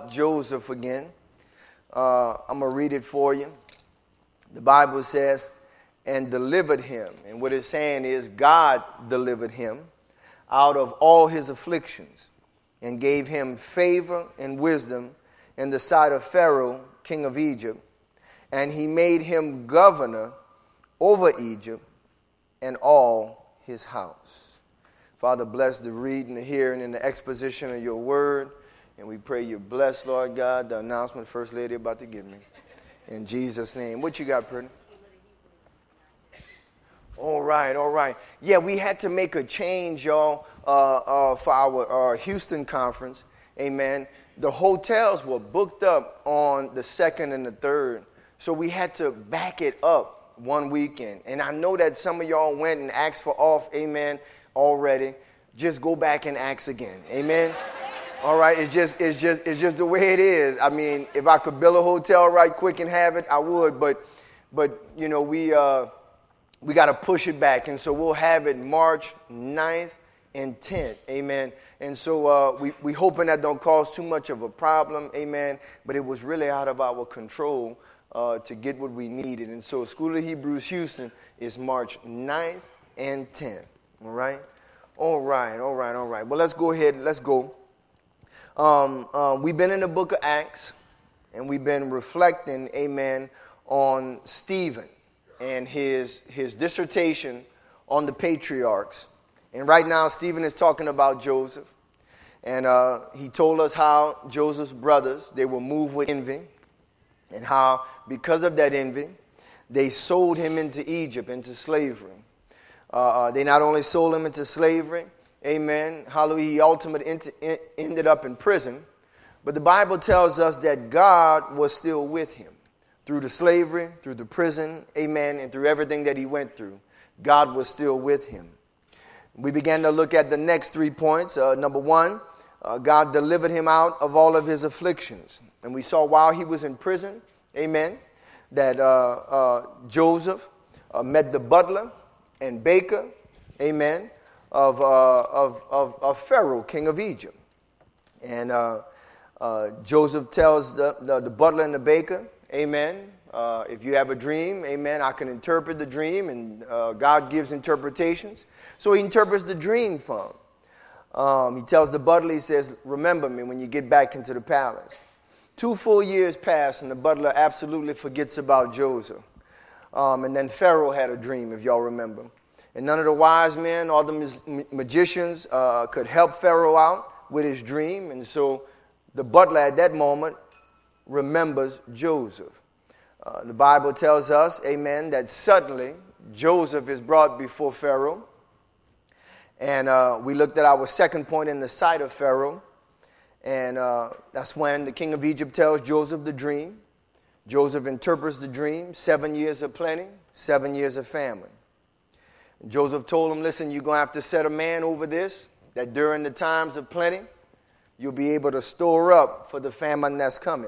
about Joseph again. I'm going to read it for you. The Bible says, and delivered him. And what it's saying is God delivered him out of all his afflictions and gave him favor and wisdom in the sight of Pharaoh, king of Egypt. And he made him governor over Egypt and all his house. Father, bless the reading, the hearing, and the exposition of your word. And we pray you bless, Lord God, the announcement First Lady about to give me. In Jesus' name. What you got, Brittany? All right. Yeah, we had to make a change, y'all, for our Houston conference. Amen. The hotels were booked up on the 2nd and the 3rd. So we had to back it up one weekend. And I know that some of y'all went and asked for off, amen, already. Just go back and ask again. Amen. All right, it's just the way it is. I mean, if I could build a hotel right quick and have it, I would. But you know, we got to push it back, and so we'll have it March 9th and 10th. Amen. And so we hoping that don't cause too much of a problem. Amen. But it was really out of our control to get what we needed. And so School of Hebrews Houston is March 9th and 10th. All right. Well, let's go ahead and let's go. We've been in the book of Acts, and we've been reflecting, amen, on Stephen and his dissertation on the patriarchs. And right now, Stephen is talking about Joseph. And he told us how Joseph's brothers, they were moved with envy, and how because of that envy, they sold him into Egypt, into slavery. They not only sold him into slavery, amen, hallelujah, he ultimately ended up in prison. But the Bible tells us that God was still with him through the slavery, through the prison, amen, and through everything that he went through. God was still with him. We began to look at the next 3 points. Number one, God delivered him out of all of his afflictions. And we saw while he was in prison, amen, that Joseph met the butler and baker, amen, of Pharaoh, king of Egypt. And Joseph tells the butler and the baker, amen, if you have a dream, amen, I can interpret the dream, and God gives interpretations. So he interprets the dream for him. He tells the butler, he says, remember me when you get back into the palace. 2 full years pass, and the butler absolutely forgets about Joseph. And then Pharaoh had a dream, if y'all remember. And none of the wise men or the magicians could help Pharaoh out with his dream. And so the butler at that moment remembers Joseph. The Bible tells us, amen, that suddenly Joseph is brought before Pharaoh. And we looked at our second point in the sight of Pharaoh. And that's when the king of Egypt tells Joseph the dream. Joseph interprets the dream, 7 years of plenty, 7 years of famine. And Joseph told him, listen, you're going to have to set a man over this, that during the times of plenty, you'll be able to store up for the famine that's coming.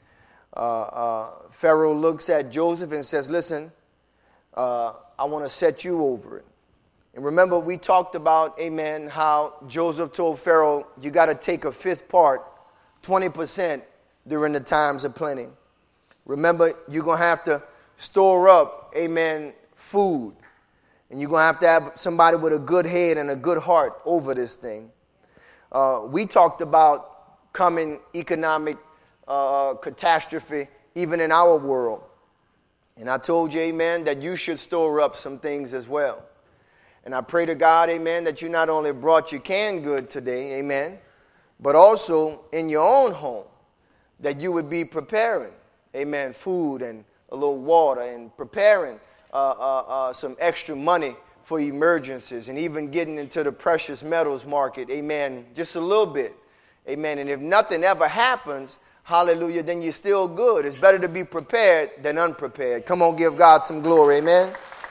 Pharaoh looks at Joseph and says, listen, I want to set you over it. And remember, we talked about, amen, how Joseph told Pharaoh, you got to take a fifth part, 20% during the times of plenty. Remember, you're going to have to store up, amen, food. And you're going to have somebody with a good head and a good heart over this thing. We talked about coming economic catastrophe even in our world. And I told you, amen, that you should store up some things as well. And I pray to God, amen, that you not only brought your canned good today, amen, but also in your own home, that you would be preparing, amen, food and a little water, and preparing some extra money for emergencies, and even getting into the precious metals market, amen, just a little bit, amen. And if nothing ever happens, hallelujah, then you're still good. It's better to be prepared than unprepared. Come on, give God some glory, amen.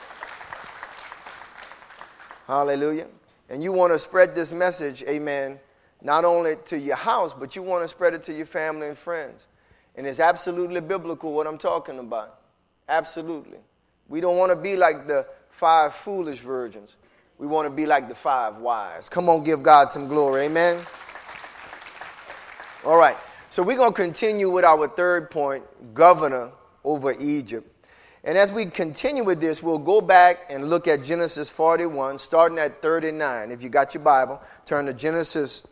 Hallelujah. And you want to spread this message, amen, not only to your house, but you want to spread it to your family and friends. And it's absolutely biblical what I'm talking about. Absolutely. We don't want to be like the 5 foolish virgins. We want to be like the 5 wise. Come on, give God some glory. Amen. All right. So we're going to continue with our third point, governor over Egypt. And as we continue with this, we'll go back and look at Genesis 41, starting at 39. If you got your Bible, turn to Genesis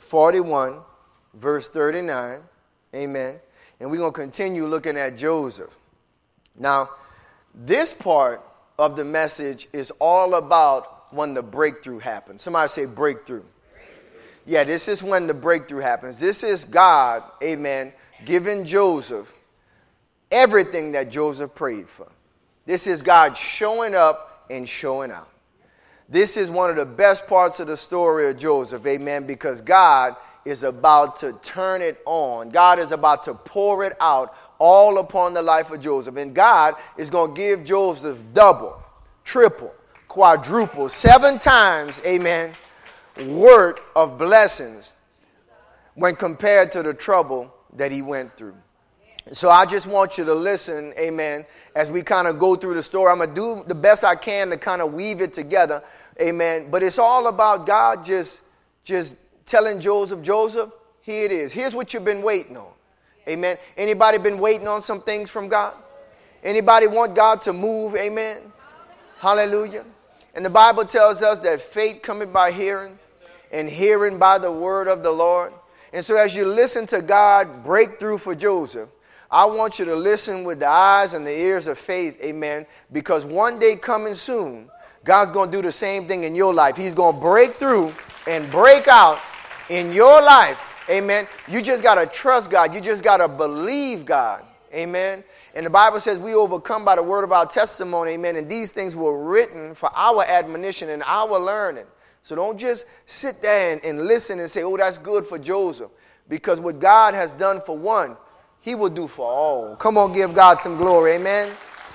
41, verse 39. Amen. And we're going to continue looking at Joseph. Now, this part of the message is all about when the breakthrough happens. Somebody say breakthrough. Yeah, this is when the breakthrough happens. This is God, amen, giving Joseph everything that Joseph prayed for. This is God showing up and showing out. This is one of the best parts of the story of Joseph, amen, because God is about to turn it on. God is about to pour it out all upon the life of Joseph. And God is going to give Joseph double, triple, quadruple, 7 times, amen, worth of blessings when compared to the trouble that he went through. So I just want you to listen, amen, as we kind of go through the story. I'm going to do the best I can to kind of weave it together, amen. But it's all about God just telling Joseph, Joseph, here it is. Here's what you've been waiting on, amen. Anybody been waiting on some things from God? Anybody want God to move, amen? Hallelujah. And the Bible tells us that faith cometh by hearing, and hearing by the word of the Lord. And so as you listen to God break through for Joseph, I want you to listen with the eyes and the ears of faith, amen, because one day coming soon, God's going to do the same thing in your life. He's going to break through and break out in your life, amen. You just got to trust God. You just got to believe God, amen. And the Bible says we overcome by the word of our testimony, amen, and these things were written for our admonition and our learning. So don't just sit there and listen and say, oh, that's good for Joseph, because what God has done for one, he will do for all. Come on, give God some glory. Amen.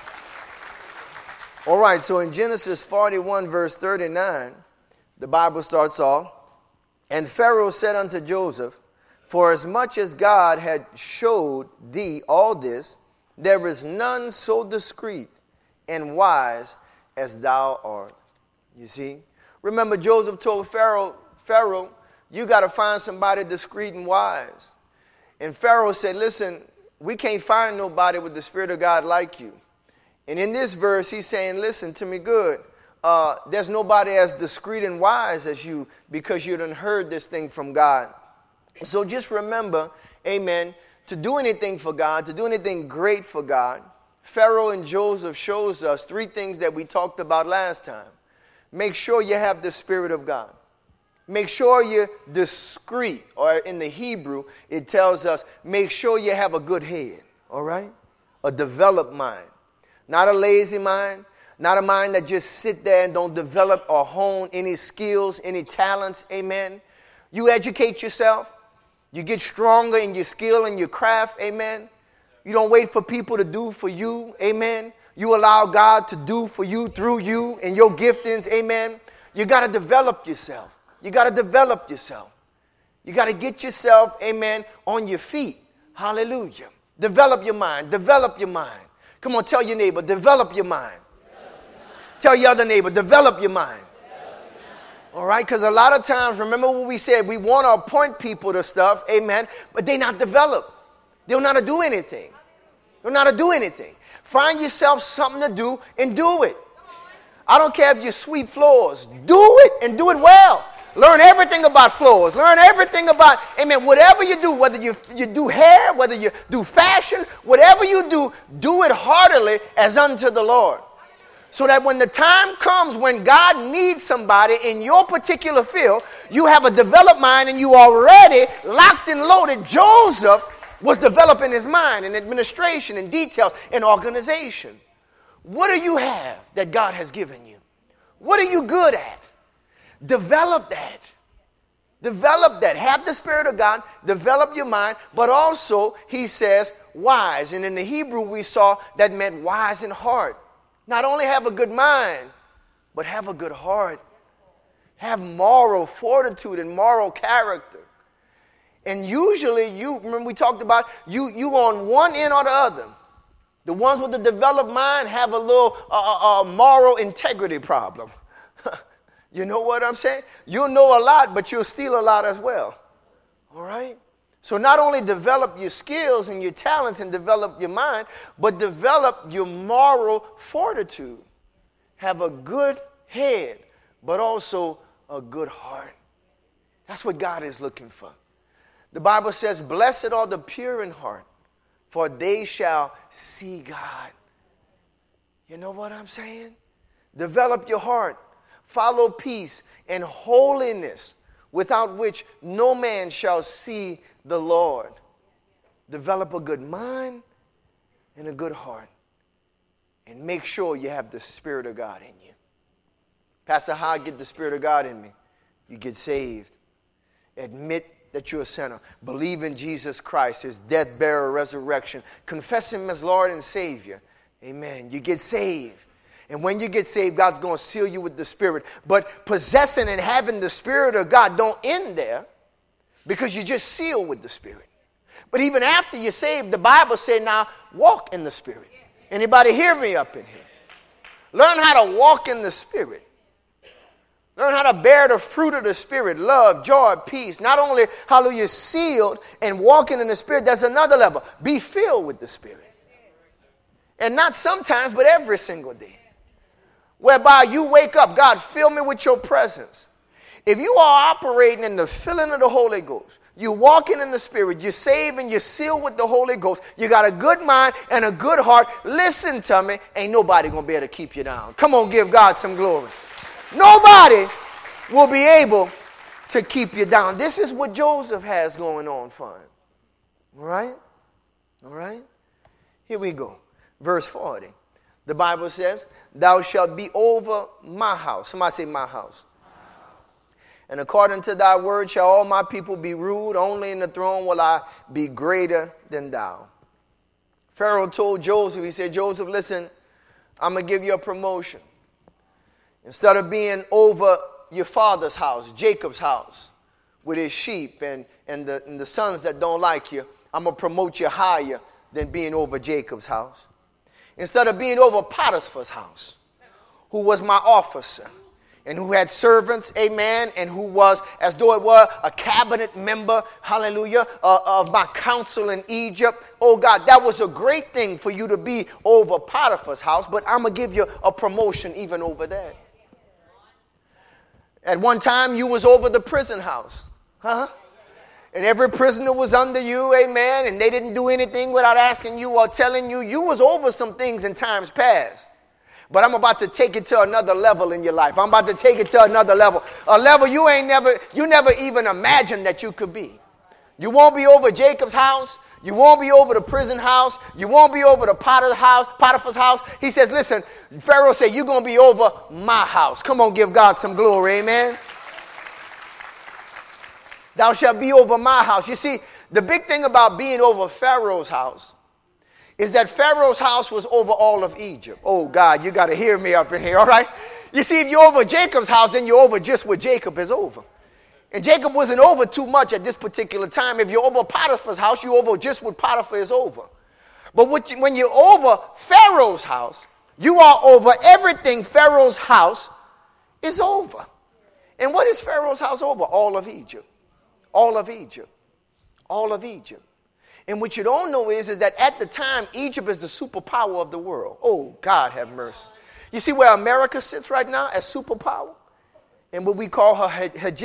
All right, so in Genesis 41, verse 39, the Bible starts off, and Pharaoh said unto Joseph, for as much as God had showed thee all this, there is none so discreet and wise as thou art. You see? Remember, Joseph told Pharaoh, you got to find somebody discreet and wise. And Pharaoh said, listen, we can't find nobody with the Spirit of God like you. And in this verse, he's saying, listen to me good. There's nobody as discreet and wise as you, because you done heard this thing from God. So just remember, amen, to do anything for God, to do anything great for God, Pharaoh and Joseph shows us 3 things that we talked about last time. Make sure you have the Spirit of God. Make sure you're discreet, or in the Hebrew, it tells us, make sure you have a good head, all right? A developed mind. Not a lazy mind, not a mind that just sit there and don't develop or hone any skills, any talents, amen? You educate yourself. You get stronger in your skill and your craft, amen? You don't wait for people to do for you, amen? You allow God to do for you, through you, and your giftings, amen? You got to develop yourself. You got to develop yourself. You got to get yourself, amen, on your feet. Hallelujah. Develop your mind. Develop your mind. Come on, tell your neighbor, develop your mind. Tell your other neighbor, develop your mind. All right, because a lot of times, remember what we said, we want to appoint people to stuff, amen, but they not developed. They don't know how to do anything. They don't know how to do anything. Find yourself something to do and do it. I don't care if you sweep floors. Do it and do it well. Learn everything about floors. Learn everything about, amen, whatever you do, whether you do hair, whether you do fashion, whatever you do it heartily as unto the Lord. So that when the time comes when God needs somebody in your particular field, you have a developed mind and you already locked and loaded. Joseph was developing his mind in administration and details and organization. What do you have that God has given you? What are you good at? Develop that. Develop that. Have the Spirit of God. Develop your mind. But also, he says, wise. And in the Hebrew, we saw that meant wise in heart. Not only have a good mind, but have a good heart. Have moral fortitude and moral character. And usually, remember we talked about, you on one end or the other. The ones with the developed mind have a little moral integrity problem. You know what I'm saying? You'll know a lot, but you'll steal a lot as well. All right? So not only develop your skills and your talents and develop your mind, but develop your moral fortitude. Have a good head, but also a good heart. That's what God is looking for. The Bible says, blessed are the pure in heart, for they shall see God. You know what I'm saying? Develop your heart. Follow peace and holiness, without which no man shall see the Lord. Develop a good mind and a good heart. And make sure you have the Spirit of God in you. Pastor, how I get the Spirit of God in me? You get saved. Admit that you're a sinner. Believe in Jesus Christ, his death, burial, resurrection. Confess him as Lord and Savior. Amen. You get saved. And when you get saved, God's going to seal you with the Spirit. But possessing and having the Spirit of God don't end there, because you're just sealed with the Spirit. But even after you're saved, the Bible said, now walk in the Spirit. Anybody hear me up in here? Learn how to walk in the Spirit. Learn how to bear the fruit of the Spirit. Love, joy, peace. Not only, hallelujah, sealed and walking in the Spirit, there's another level. Be filled with the Spirit. And not sometimes, but every single day. Whereby you wake up, God, fill me with your presence. If you are operating in the filling of the Holy Ghost, you're walking in the Spirit, you're saved and you're sealed with the Holy Ghost, you got a good mind and a good heart, listen to me, ain't nobody going to be able to keep you down. Come on, give God some glory. Nobody will be able to keep you down. This is what Joseph has going on for him. All right? All right? Here we go. Verse 40. The Bible says, thou shalt be over my house. Somebody say my house. And according to thy word shall all my people be ruled. Only in the throne will I be greater than thou. Pharaoh told Joseph, he said, Joseph, listen, I'm going to give you a promotion. Instead of being over your father's house, Jacob's house, with his sheep and the sons that don't like you, I'm going to promote you higher than being over Jacob's house. Instead of being over Potiphar's house, who was my officer, and who had servants, amen, and who was, as though it were, a cabinet member, hallelujah, of my council in Egypt. Oh, God, that was a great thing for you to be over Potiphar's house, but I'm going to give you a promotion even over that. At one time, you was over the prison house, huh? And every prisoner was under you, amen, and they didn't do anything without asking you or telling you. You was over some things in times past. But I'm about to take it to another level in your life. I'm about to take it to another level. A level you never even imagined that you could be. You won't be over Jacob's house. You won't be over the prison house. You won't be over the Potiphar's house. He says, listen, Pharaoh said, you're going to be over my house. Come on, give God some glory, amen. Thou shalt be over my house. You see, the big thing about being over Pharaoh's house is that Pharaoh's house was over all of Egypt. Oh, God, you got to hear me up in here, all right? You see, if you're over Jacob's house, then you're over just what Jacob is over. And Jacob wasn't over too much at this particular time. If you're over Potiphar's house, you're over just what Potiphar is over. But when you're over Pharaoh's house, you are over everything Pharaoh's house is over. And what is Pharaoh's house over? All of Egypt. All of Egypt. All of Egypt. And what you don't know is that at the time, Egypt is the superpower of the world. Oh, God have mercy. You see where America sits right now as superpower? And what we call her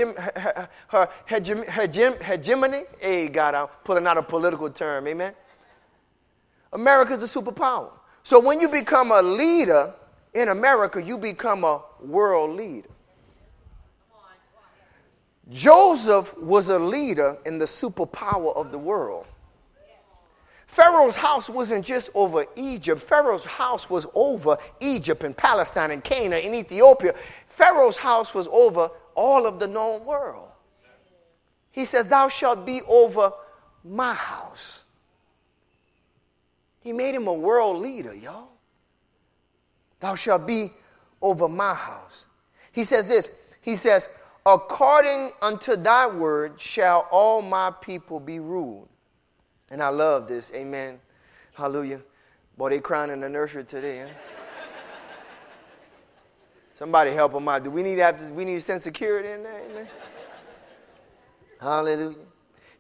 hegemony. Hey, God, I'm pulling out a political term. Amen? America's the superpower. So when you become a leader in America, you become a world leader. Joseph was a leader in the superpower of the world. Pharaoh's house wasn't just over Egypt. Pharaoh's house was over Egypt and Palestine and Canaan and Ethiopia. Pharaoh's house was over all of the known world. He says, thou shalt be over my house. He made him a world leader, y'all. Thou shalt be over my house. He says this. He says, according unto thy word shall all my people be ruled. And I love this. Amen. Hallelujah. Boy, they crying in the nursery today. Huh? Somebody help them out. Do we need to send security in there? Amen. Hallelujah.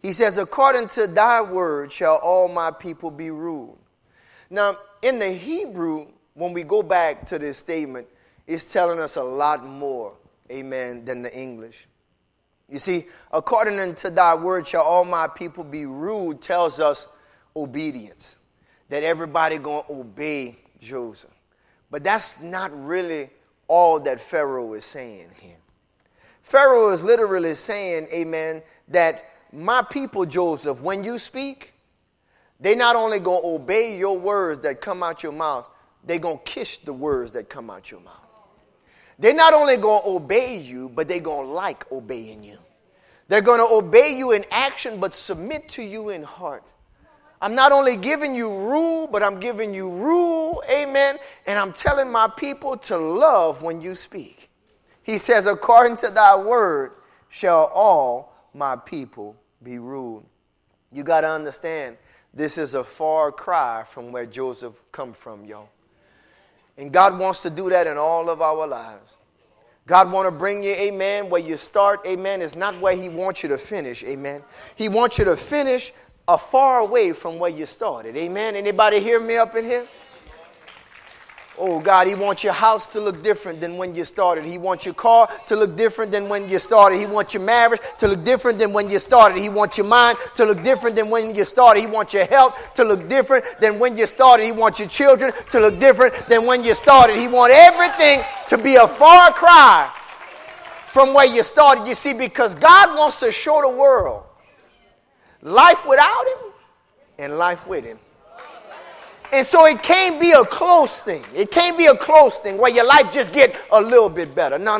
He says, according to thy word shall all my people be ruled. Now, in the Hebrew, when we go back to this statement, it's telling us a lot more, amen, than the English. You see, according to thy word shall all my people be ruled tells us obedience, that everybody going to obey Joseph. But that's not really all that Pharaoh is saying here. Pharaoh is literally saying, amen, that my people, Joseph, when you speak, they not only going to obey your words that come out your mouth, they're going to kiss the words that come out your mouth. They're not only going to obey you, but they're going to like obeying you. They're going to obey you in action, but submit to you in heart. I'm not only giving you rule, but I'm giving you rule, amen, and I'm telling my people to love when you speak. He says, according to thy word shall all my people be ruled. You got to understand, this is a far cry from where Joseph come from, y'all. And God wants to do that in all of our lives. God want to bring you, amen, where you start, amen, is not where he wants you to finish, amen. He wants you to finish far away from where you started, amen. Anybody hear me up in here? Oh, God, he wants your house to look different than when you started. He wants your car to look different than when you started. He wants your marriage to look different than when you started. He wants your mind to look different than when you started. He wants your health to look different than when you started. He wants your children to look different than when you started. He wants everything to be a far cry from where you started. You see, because God wants to show the world life without him and life with him. And so it can't be a close thing. It can't be a close thing where your life just get a little bit better. No.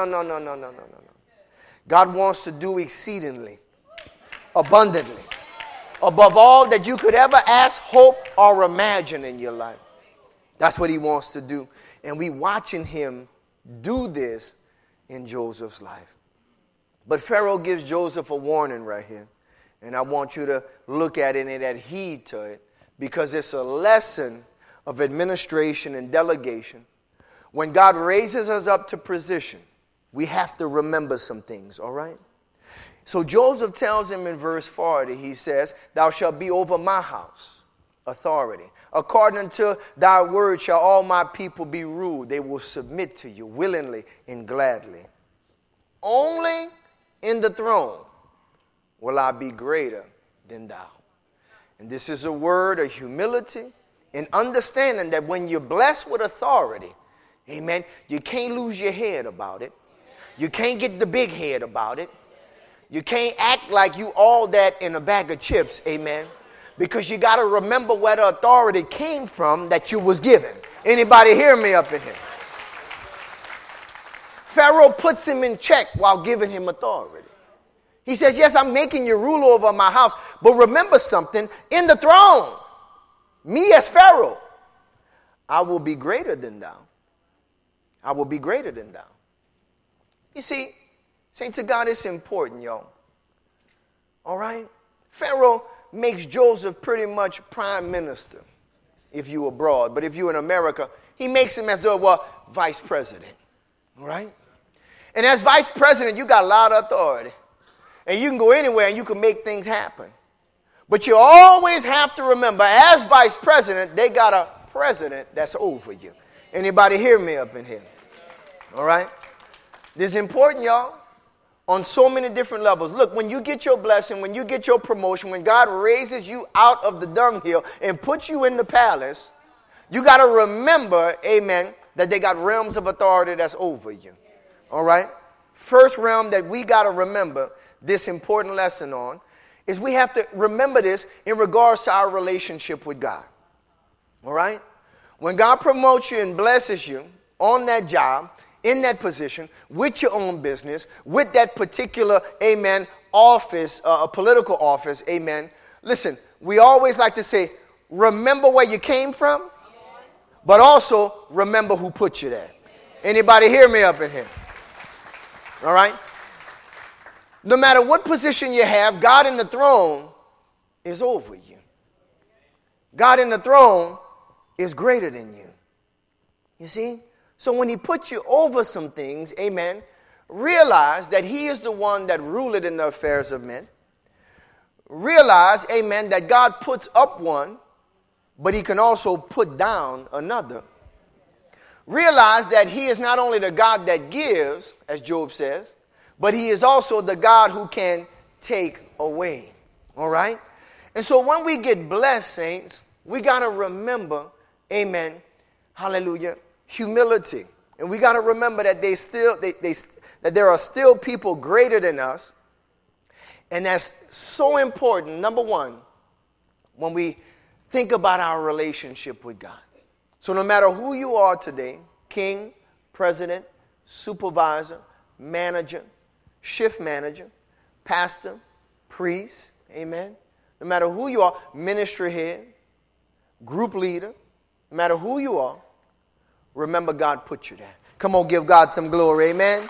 God wants to do exceedingly, abundantly, above all that you could ever ask, hope, or imagine in your life. That's what he wants to do. And we watching him do this in Joseph's life. But Pharaoh gives Joseph a warning right here. And I want you to look at it and add heed to it, because it's a lesson of administration and delegation. When God raises us up to position, we have to remember some things, all right? So Joseph tells him in verse 40, he says, thou shalt be over my house, authority. According to thy word shall all my people be ruled. They will submit to you willingly and gladly. Only in the throne will I be greater than thou. And this is a word of humility and understanding that when you're blessed with authority, amen, you can't lose your head about it. You can't get the big head about it. You can't act like you all that in a bag of chips, amen, because you got to remember where the authority came from that you was given. Anybody hear me up in here? Pharaoh puts him in check while giving him authority. He says, yes, I'm making you rule over my house. But remember something, in the throne, me as Pharaoh, I will be greater than thou. I will be greater than thou. You see, saints of God, it's important, y'all. All right? Pharaoh makes Joseph pretty much prime minister if you abroad. But if you're in America, he makes him as though, well, vice president. All right? And as vice president, you got a lot of authority. And you can go anywhere and you can make things happen. But you always have to remember, as vice president, they got a president that's over you. Anybody hear me up in here? All right? This is important, y'all, on so many different levels. Look, when you get your blessing, when you get your promotion, when God raises you out of the dunghill and puts you in the palace, you got to remember, amen, that they got realms of authority that's over you. All right? First realm that we got to remember this important lesson on is we have to remember this in regards to our relationship with God. All right? When God promotes you and blesses you on that job, in that position, with your own business, with that particular, amen, office, a political office, amen. Listen, we always like to say, remember where you came from, but also remember who put you there. Anybody hear me up in here? All right? No matter what position you have, God in the throne is over you. God in the throne is greater than you. You see? So when he puts you over some things, amen, realize that he is the one that ruleth in the affairs of men. realize, amen, that God puts up one, but he can also put down another. Realize that he is not only the God that gives, as Job says, but he is also the God who can take away. All right? And so when we get blessed, saints, we got to remember, amen, hallelujah, humility. And we got to remember that that there are still people greater than us. And that's so important, number one, when we think about our relationship with God. So no matter who you are today, king, president, supervisor, manager, shift manager, pastor, priest, amen. No matter who you are, ministry head, group leader, no matter who you are, remember God put you there. Come on, give God some glory, amen.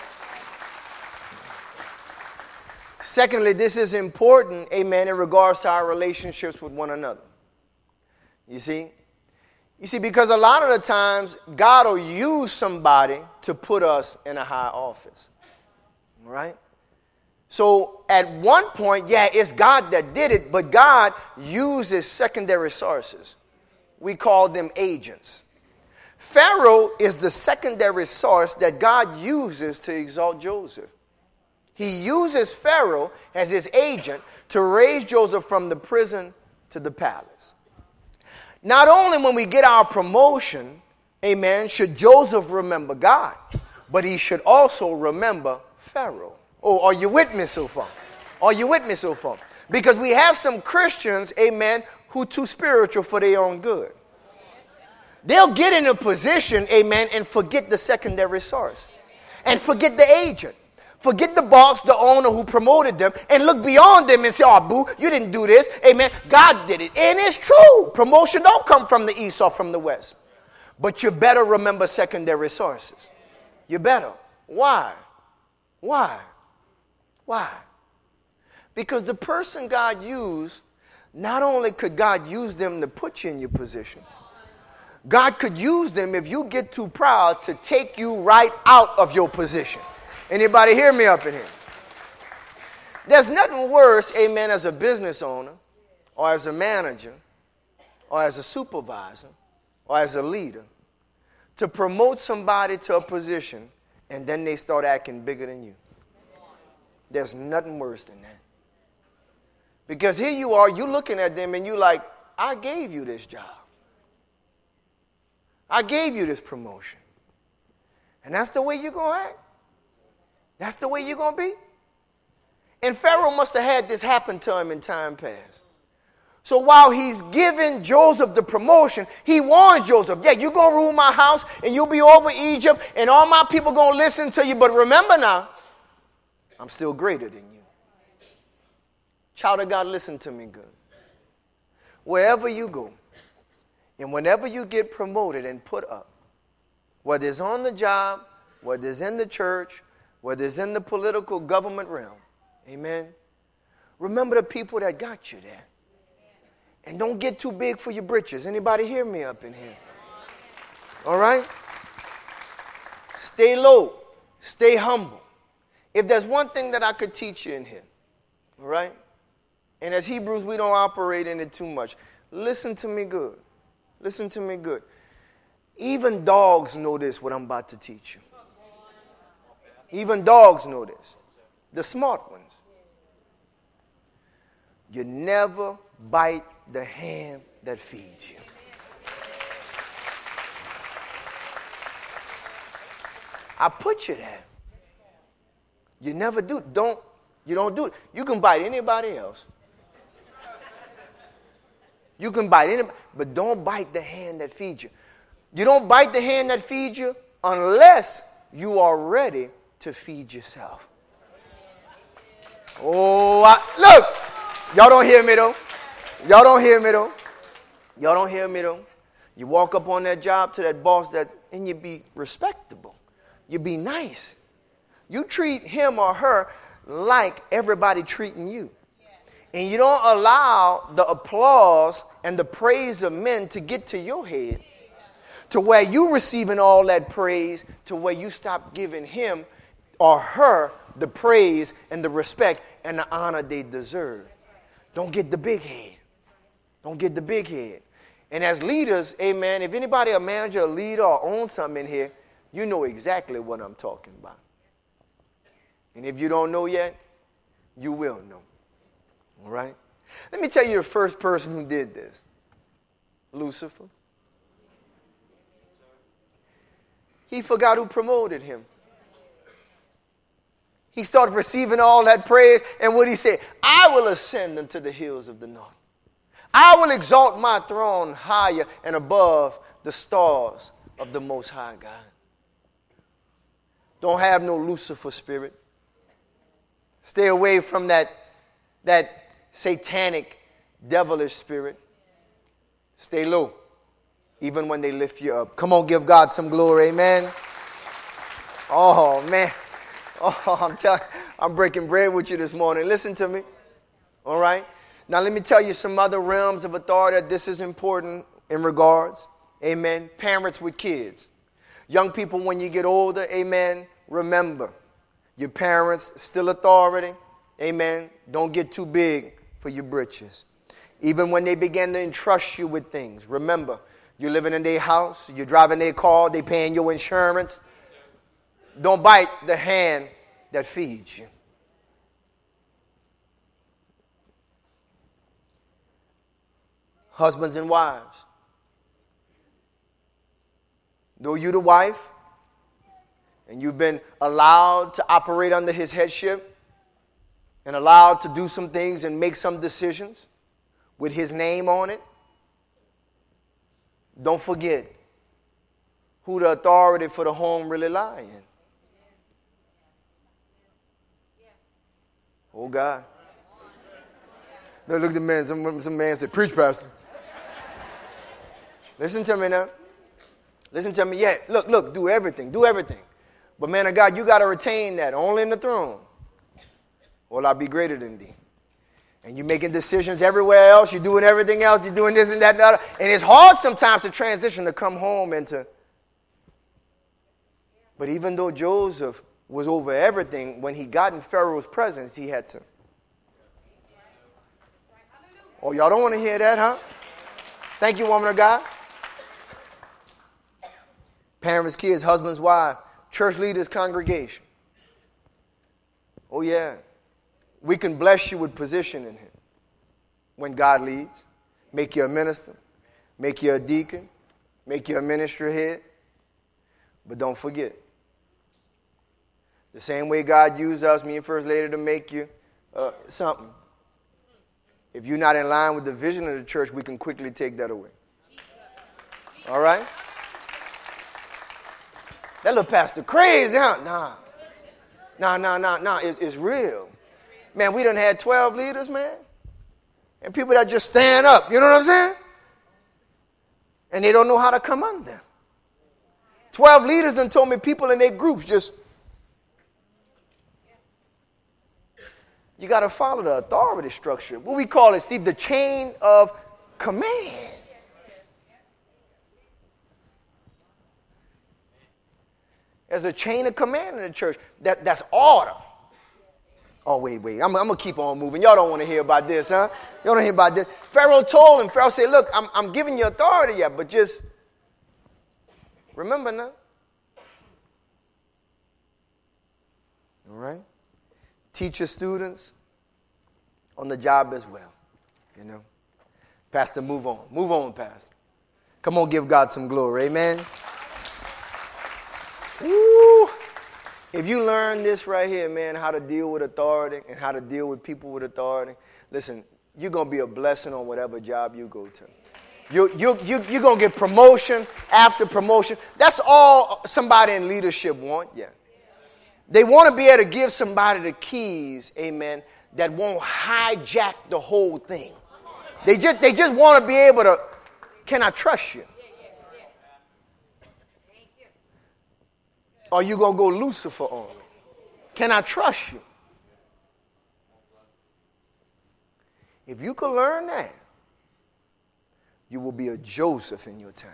Secondly, this is important, amen, in regards to our relationships with one another. You see, because a lot of the times, God will use somebody to put us in a high office. All right? So at one point, yeah, it's God that did it, but God uses secondary sources. We call them agents. Pharaoh is the secondary source that God uses to exalt Joseph. He uses Pharaoh as his agent to raise Joseph from the prison to the palace. Not only when we get our promotion, amen, should Joseph remember God, but he should also remember Pharaoh. Oh, are you with me so far? Are you with me so far? Because we have some Christians, amen, who too spiritual for their own good. They'll get in a position, amen, and forget the secondary source. And forget the agent. Forget the boss, the owner who promoted them, and look beyond them and say, oh, boo, you didn't do this. Amen. God did it. And it's true. Promotion don't come from the east or from the west. But you better remember secondary sources. You better. Why? Because the person God used, not only could God use them to put you in your position, God could use them if you get too proud to take you right out of your position. Anybody hear me up in here? There's nothing worse, amen, as a business owner or as a manager or as a supervisor or as a leader to promote somebody to a position and then they start acting bigger than you. There's nothing worse than that. Because here you are, you looking at them and you like, I gave you this job. I gave you this promotion. And that's the way you're going to act. That's the way you're going to be. And Pharaoh must have had this happen to him in time past. So while he's giving Joseph the promotion, he warns Joseph, yeah, you're going to rule my house and you'll be over Egypt and all my people going to listen to you. But remember now, I'm still greater than you. Child of God, listen to me good. Wherever you go and whenever you get promoted and put up, whether it's on the job, whether it's in the church, whether it's in the political government realm, amen, remember the people that got you there. And don't get too big for your britches. Anybody hear me up in here? All right? Stay low. Stay humble. If there's one thing that I could teach you in here, all right? And as Hebrews, we don't operate in it too much. Listen to me good. Listen to me good. Even dogs know this, what I'm about to teach you. Even dogs know this. The smart ones. You never bite the hand that feeds you. I put you there. You never do. You don't do it. You can bite anybody else. You can bite anybody, but don't bite the hand that feeds you. You don't bite the hand that feeds you unless you are ready to feed yourself. Oh, look, y'all don't hear me though. Y'all don't hear me though. Y'all don't hear me though. You walk up on that job to that boss and you be respectable. You be nice. You treat him or her like everybody treating you. And you don't allow the applause and the praise of men to get to your head to where you receiving all that praise to where you stop giving him or her the praise and the respect and the honor they deserve. Don't get the big head. Don't get the big head. And as leaders, amen, if anybody a manager, a leader, or owns something in here, you know exactly what I'm talking about. And if you don't know yet, you will know. All right? Let me tell you the first person who did this. Lucifer. He forgot who promoted him. He started receiving all that praise, and what he said, I will ascend unto the hills of the north. I will exalt my throne higher and above the stars of the Most High God. Don't have no Lucifer spirit. Stay away from that satanic, devilish spirit. Stay low, even when they lift you up. Come on, give God some glory, amen. Oh, man. Oh, I'm breaking bread with you this morning. Listen to me. All right? Now, let me tell you some other realms of authority that this is important in regards. Amen. Parents with kids. Young people, when you get older, amen, remember, your parents still authority. Amen. Don't get too big for your britches. Even when they begin to entrust you with things, remember, you're living in their house, you're driving their car, they're paying your insurance. Don't bite the hand that feeds you. Husbands and wives. Though you're the wife and you've been allowed to operate under his headship and allowed to do some things and make some decisions with his name on it, don't forget who the authority for the home really lies in. Oh, God. Now look at the man. Some man said, preach, pastor. Listen to me now. Listen to me. Yeah, look, do everything. Do everything. But man of God, you got to retain that only in the throne. Or I'll be greater than thee. And you're making decisions everywhere else. You're doing everything else. You're doing this and that and that. And it's hard sometimes to transition to come home and to. But even though Joseph was over everything, when he got in Pharaoh's presence, he had to. Oh, y'all don't want to hear that, huh? Thank you, woman of God. Parents, kids, husbands, wives, church leaders, congregation. Oh, yeah. We can bless you with position in him when God leads. Make you a minister. Make you a deacon. Make you a ministry head. But don't forget, the same way God used us, me and First Lady, to make you something. If you're not in line with the vision of the church, we can quickly take that away. All right? That little pastor crazy, huh? Nah. It's real. Man, we done had 12 leaders, man. And people that just stand up. You know what I'm saying? And they don't know how to come under. 12 leaders done told me people in their groups just. You got to follow the authority structure. What we call it, Steve, the chain of command. There's a chain of command in the church. That's order. Oh, wait. I'm going to keep on moving. Y'all don't want to hear about this, huh? Y'all don't hear about this. Pharaoh told him. Pharaoh said, look, I'm giving you authority yet, but just remember now. All right? Teach your students on the job as well. You know. Pastor, move on. Move on, Pastor. Come on, give God some glory. Amen. Woo. If you learn this right here, man, how to deal with authority and how to deal with people with authority, listen, you're going to be a blessing on whatever job you go to. You're going to get promotion after promotion. That's all somebody in leadership want, yeah. They want to be able to give somebody the keys, amen, that won't hijack the whole thing. They just want to be able to, can I trust you? Or you going to go Lucifer on me? Can I trust you? If you could learn that, you will be a Joseph in your time.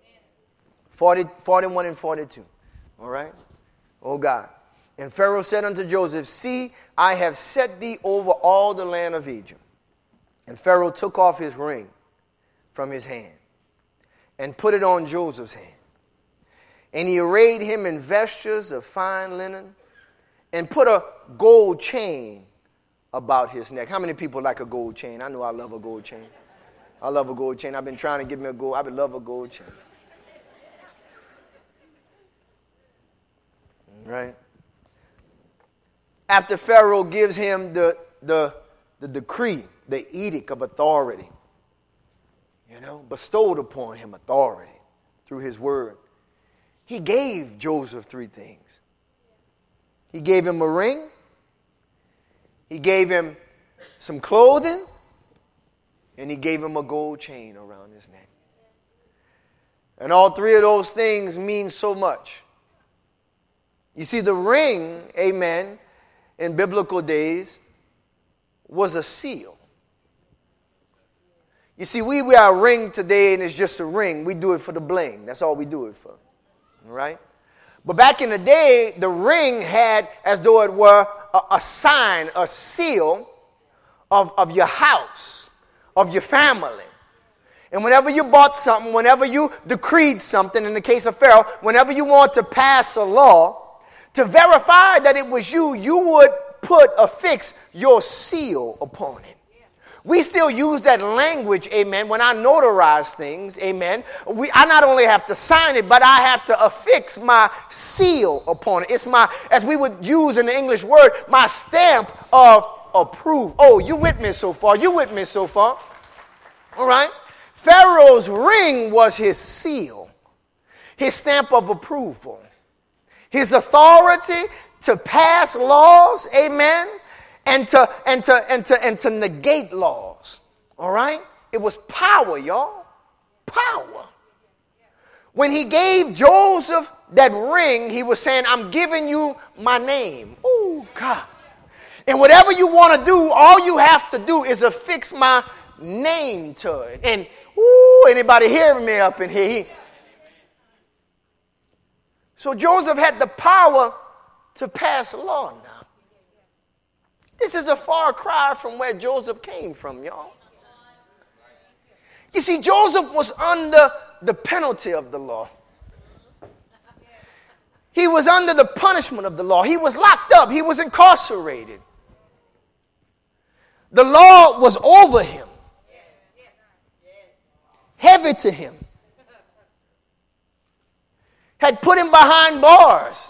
41 and 42. All right? Oh, God. And Pharaoh said unto Joseph, see, I have set thee over all the land of Egypt. And Pharaoh took off his ring from his hand and put it on Joseph's hand. And he arrayed him in vestures of fine linen and put a gold chain about his neck. How many people like a gold chain? I know I love a gold chain. I love a gold chain. I've been trying to get me a gold. I would love a gold chain. Right? After Pharaoh gives him the decree, the edict of authority, bestowed upon him authority through his word, he gave Joseph three things. He gave him a ring. He gave him some clothing. And he gave him a gold chain around his neck. And all three of those things mean so much. You see, the ring, amen, in biblical days was a seal. You see, we wear a ring today and it's just a ring. We do it for the bling. That's all we do it for. All right? But back in the day, the ring had, as though it were, a sign, a seal of your house, of your family. And whenever you bought something, whenever you decreed something, in the case of Pharaoh, whenever you want to pass a law, to verify that it was you, you would affix your seal upon it. We still use that language, amen, when I notarize things, amen. I not only have to sign it, but I have to affix my seal upon it. It's my, as we would use in the English word, my stamp of approval. Oh, you with me so far? You with me so far? All right. Pharaoh's ring was his seal, his stamp of approval, his authority to pass laws, amen, and to negate laws. All right? It was power, y'all. Power. When he gave Joseph that ring, he was saying, I'm giving you my name. Oh, God. And whatever you want to do, all you have to do is affix my name to it. And, anybody hearing me up in here? So Joseph had the power to pass a law now. This is a far cry from where Joseph came from, y'all. You see, Joseph was under the penalty of the law. He was under the punishment of the law. He was locked up. He was incarcerated. The law was over him. Heavy to him. Had put him behind bars.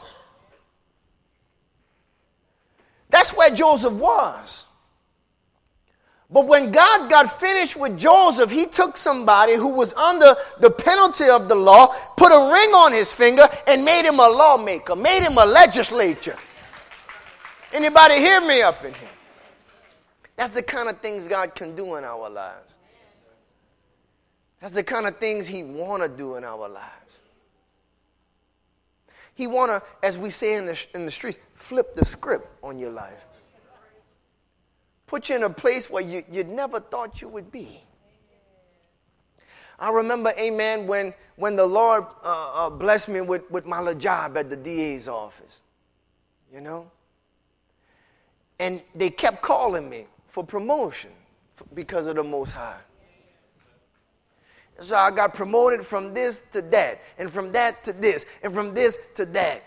That's where Joseph was. But when God got finished with Joseph, he took somebody who was under the penalty of the law, put a ring on his finger, and made him a lawmaker, made him a legislature. Anybody hear me up in here? That's the kind of things God can do in our lives. That's the kind of things he want to do in our lives. He want to, as we say in the streets, flip the script on your life. Put you in a place where you never thought you would be. I remember, amen, when the Lord blessed me with my little job at the DA's office. And they kept calling me for promotion because of the Most High. So I got promoted from this to that, and from that to this, and from this to that.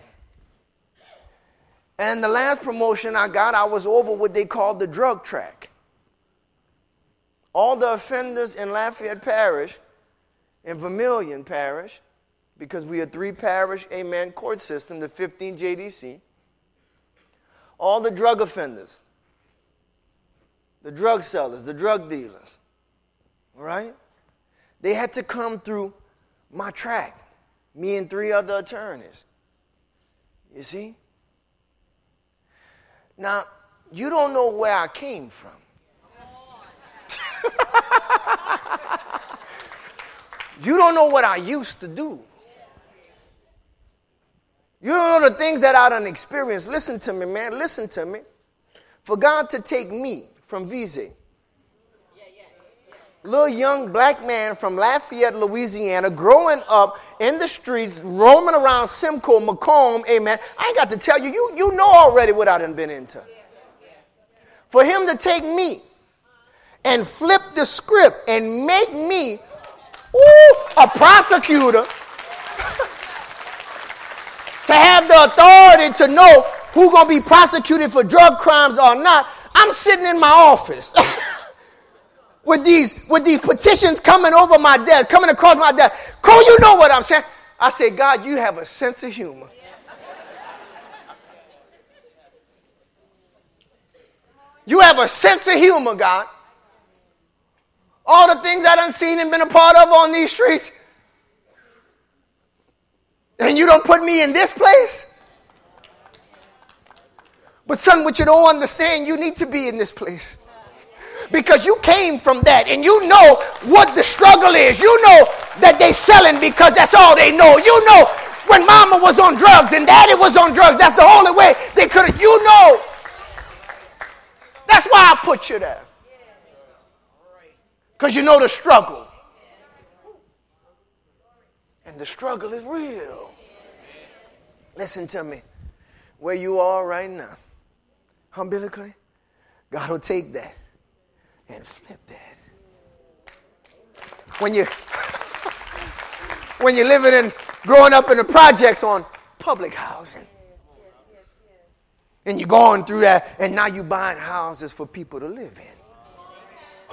And the last promotion I got, I was over what they called the drug track. All the offenders in Lafayette Parish, in Vermilion Parish, because we are 3-parish, amen, court system, the 15 JDC, all the drug offenders, the drug sellers, the drug dealers, all right? They had to come through my track, me and 3 other attorneys. You see? Now, you don't know where I came from. You don't know what I used to do. You don't know the things that I done experienced. Listen to me, man. Listen to me. For God to take me from Vize, little young black man from Lafayette, Louisiana, growing up in the streets, roaming around Simcoe, Macomb, amen. I ain't got to tell you, you know already what I done been into. For him to take me and flip the script and make me a prosecutor to have the authority to know who's going to be prosecuted for drug crimes or not. I'm sitting in my office with these petitions coming over my desk, coming across my desk. Cole, you know what I'm saying? I say, God, you have a sense of humor. You have a sense of humor, God. All the things I done seen and been a part of on these streets. And you don't put me in this place? But son, what you don't understand, you need to be in this place. Because you came from that and you know what the struggle is. You know that they selling because that's all they know. You know when mama was on drugs and daddy was on drugs, that's the only way they could have, you know. That's why I put you there. Because you know the struggle. And the struggle is real. Listen to me. Where you are right now, umbilically, God will take that and flip that. When you're living in, growing up in the projects on public housing. And you're going through that, and now you're buying houses for people to live in.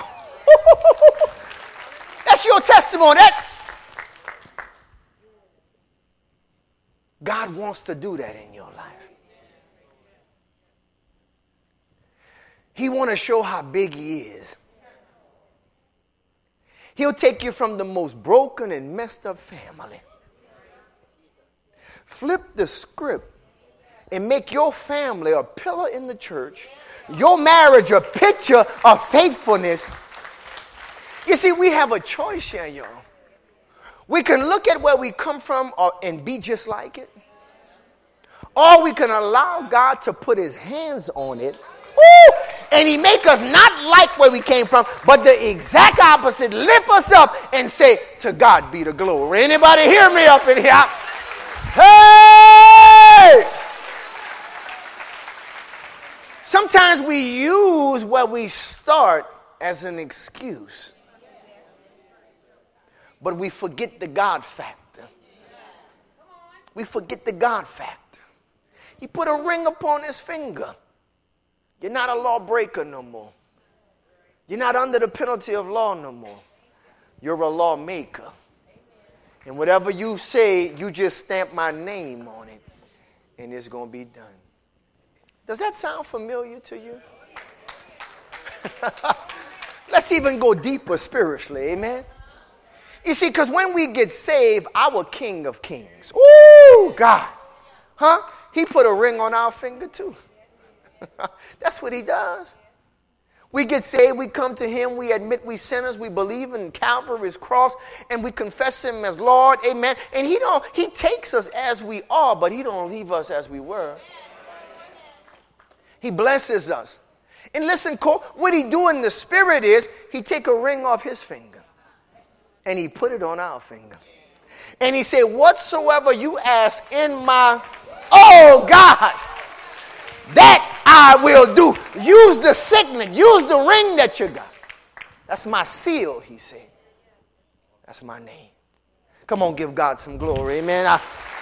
That's your testimony. God wants to do that in your life. He wants to show how big he is. He'll take you from the most broken and messed up family. Flip the script and make your family a pillar in the church, your marriage a picture of faithfulness. You see, we have a choice here, y'all. We can look at where we come from and be just like it. Or we can allow God to put his hands on it. And he make us not like where we came from, but the exact opposite. Lift us up and say, to God be the glory. Anybody hear me up in here? Hey! Sometimes we use where we start as an excuse. But we forget the God factor. We forget the God factor. He put a ring upon his finger. You're not a lawbreaker no more. You're not under the penalty of law no more. You're a lawmaker. And whatever you say, you just stamp my name on it. And it's going to be done. Does that sound familiar to you? Let's even go deeper spiritually, amen? You see, because when we get saved, our King of Kings, ooh, God, he put a ring on our finger too. That's what he does. We get saved, we come to him, we admit we sinners, we believe in Calvary's cross, and we confess him as Lord, amen. And he takes us as we are, but he don't leave us as we were. He blesses us. And listen, Cole, what he do in the spirit is he take a ring off his finger and he put it on our finger. And he said, whatsoever you ask in my, oh God, that I will do. Use the signet, use the ring that you got. That's my seal, he said. That's my name. Come on, give God some glory, amen.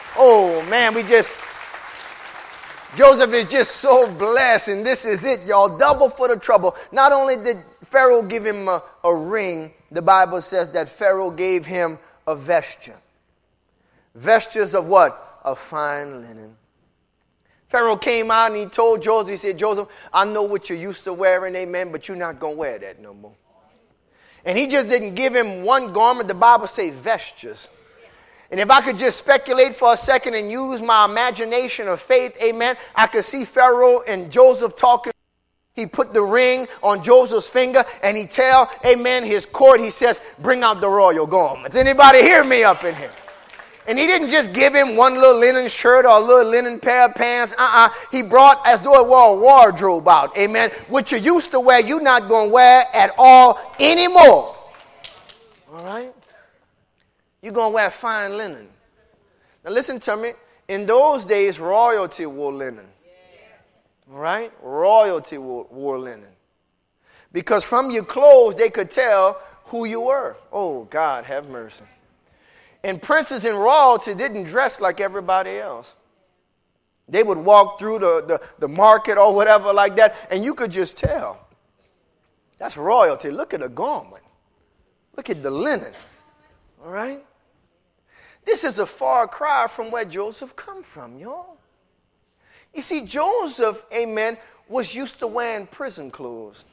Joseph is just so blessed, and this is it, y'all. Double for the trouble. Not only did Pharaoh give him a ring, the Bible says that Pharaoh gave him a vesture. Vestures of what? Of fine linen. Pharaoh came out and he told Joseph, he said, Joseph, I know what you're used to wearing, amen, but you're not going to wear that no more. And he just didn't give him one garment. The Bible says vestures. And if I could just speculate for a second and use my imagination of faith, amen, I could see Pharaoh and Joseph talking. He put the ring on Joseph's finger and he tell, amen, his court, he says, bring out the royal garments. Anybody hear me up in here? And he didn't just give him one little linen shirt or a little linen pair of pants. He brought, as though it were a wardrobe out, amen. What you used to wear, you're not going to wear at all anymore. All right? You're going to wear fine linen. Now listen to me. In those days, royalty wore linen. All right? Royalty wore linen. Because from your clothes, they could tell who you were. Oh, God, have mercy. And princes and royalty didn't dress like everybody else. They would walk through the market or whatever like that, and you could just tell. That's royalty. Look at the garment. Look at the linen. All right? This is a far cry from where Joseph come from, y'all. You see, Joseph, amen, was used to wearing prison clothes.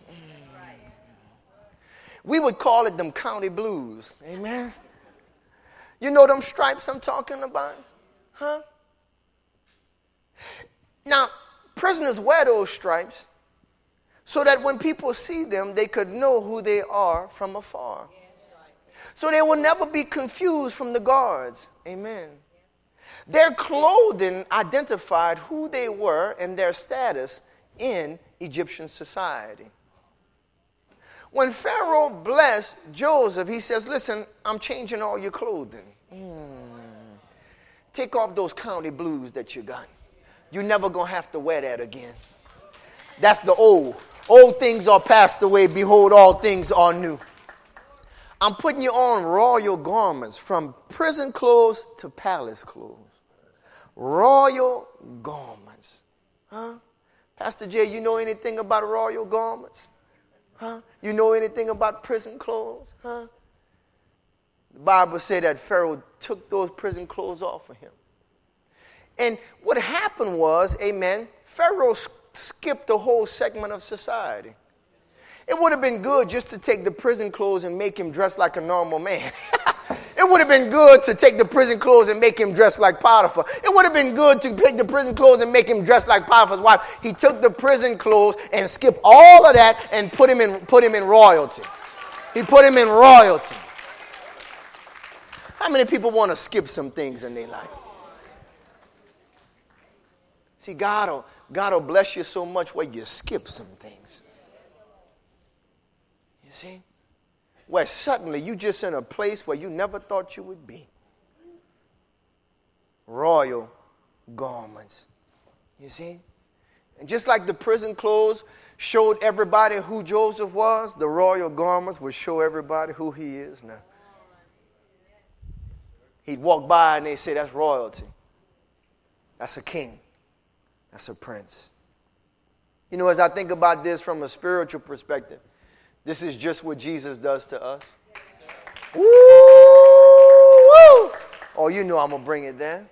We would call it them county blues. Amen. You know them stripes I'm talking about? Huh? Now, prisoners wear those stripes so that when people see them, they could know who they are from afar. So they will never be confused from the guards. Amen. Their clothing identified who they were and their status in Egyptian society. When Pharaoh blessed Joseph, he says, listen, I'm changing all your clothing. Take off those county blues that you got. You're never going to have to wear that again. That's the old. Old things are passed away. Behold, all things are new. I'm putting you on royal garments, from prison clothes to palace clothes. Royal garments. Huh? Pastor Jay, you know anything about royal garments? Huh? You know anything about prison clothes? Huh? The Bible said that Pharaoh took those prison clothes off of him. And what happened was, amen, Pharaoh skipped the whole segment of society. It would have been good just to take the prison clothes and make him dress like a normal man. It would have been good to take the prison clothes and make him dress like Potiphar. It would have been good to take the prison clothes and make him dress like Potiphar's wife. He took the prison clothes and skipped all of that and put him in royalty. He put him in royalty. How many people want to skip some things in their life? See, God will bless you so much where you skip some things. You see? Where suddenly you just in a place where you never thought you would be. Royal garments. You see? And just like the prison clothes showed everybody who Joseph was, the royal garments would show everybody who he is now. He'd walk by and they'd say, that's royalty. That's a king. That's a prince. You know, as I think about this from a spiritual perspective, this is just what Jesus does to us. Woo! Oh, you know I'm going to bring it there.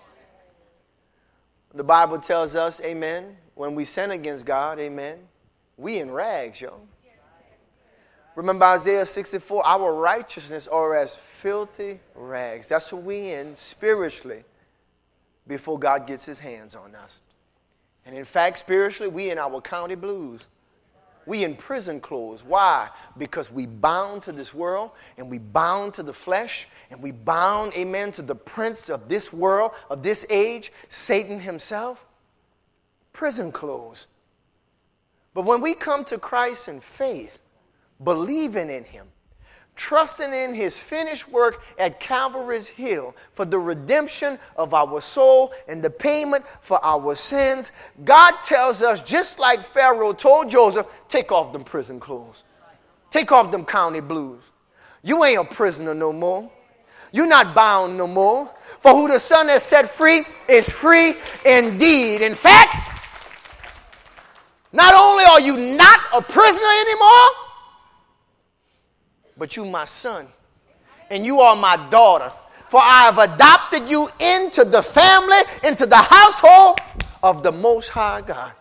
The Bible tells us, amen, when we sin against God, amen, we in rags, yo. Remember Isaiah 64, our righteousness are as filthy rags. That's what we in spiritually before God gets his hands on us. And in fact, spiritually, we in our county blues. We in prison clothes. Why? Because we bound to this world, and we bound to the flesh, and we bound, amen, to the prince of this world, of this age, Satan himself. Prison clothes. But when we come to Christ in faith, believing in him, trusting in his finished work at Calvary's Hill for the redemption of our soul and the payment for our sins, God tells us, just like Pharaoh told Joseph, take off them prison clothes. Take off them county blues. You ain't a prisoner no more. You're not bound no more. For who the Son has set free is free indeed. In fact, not only are you not a prisoner anymore, but you my son, and you are my daughter. For I have adopted you into the family, into the household of the Most High God.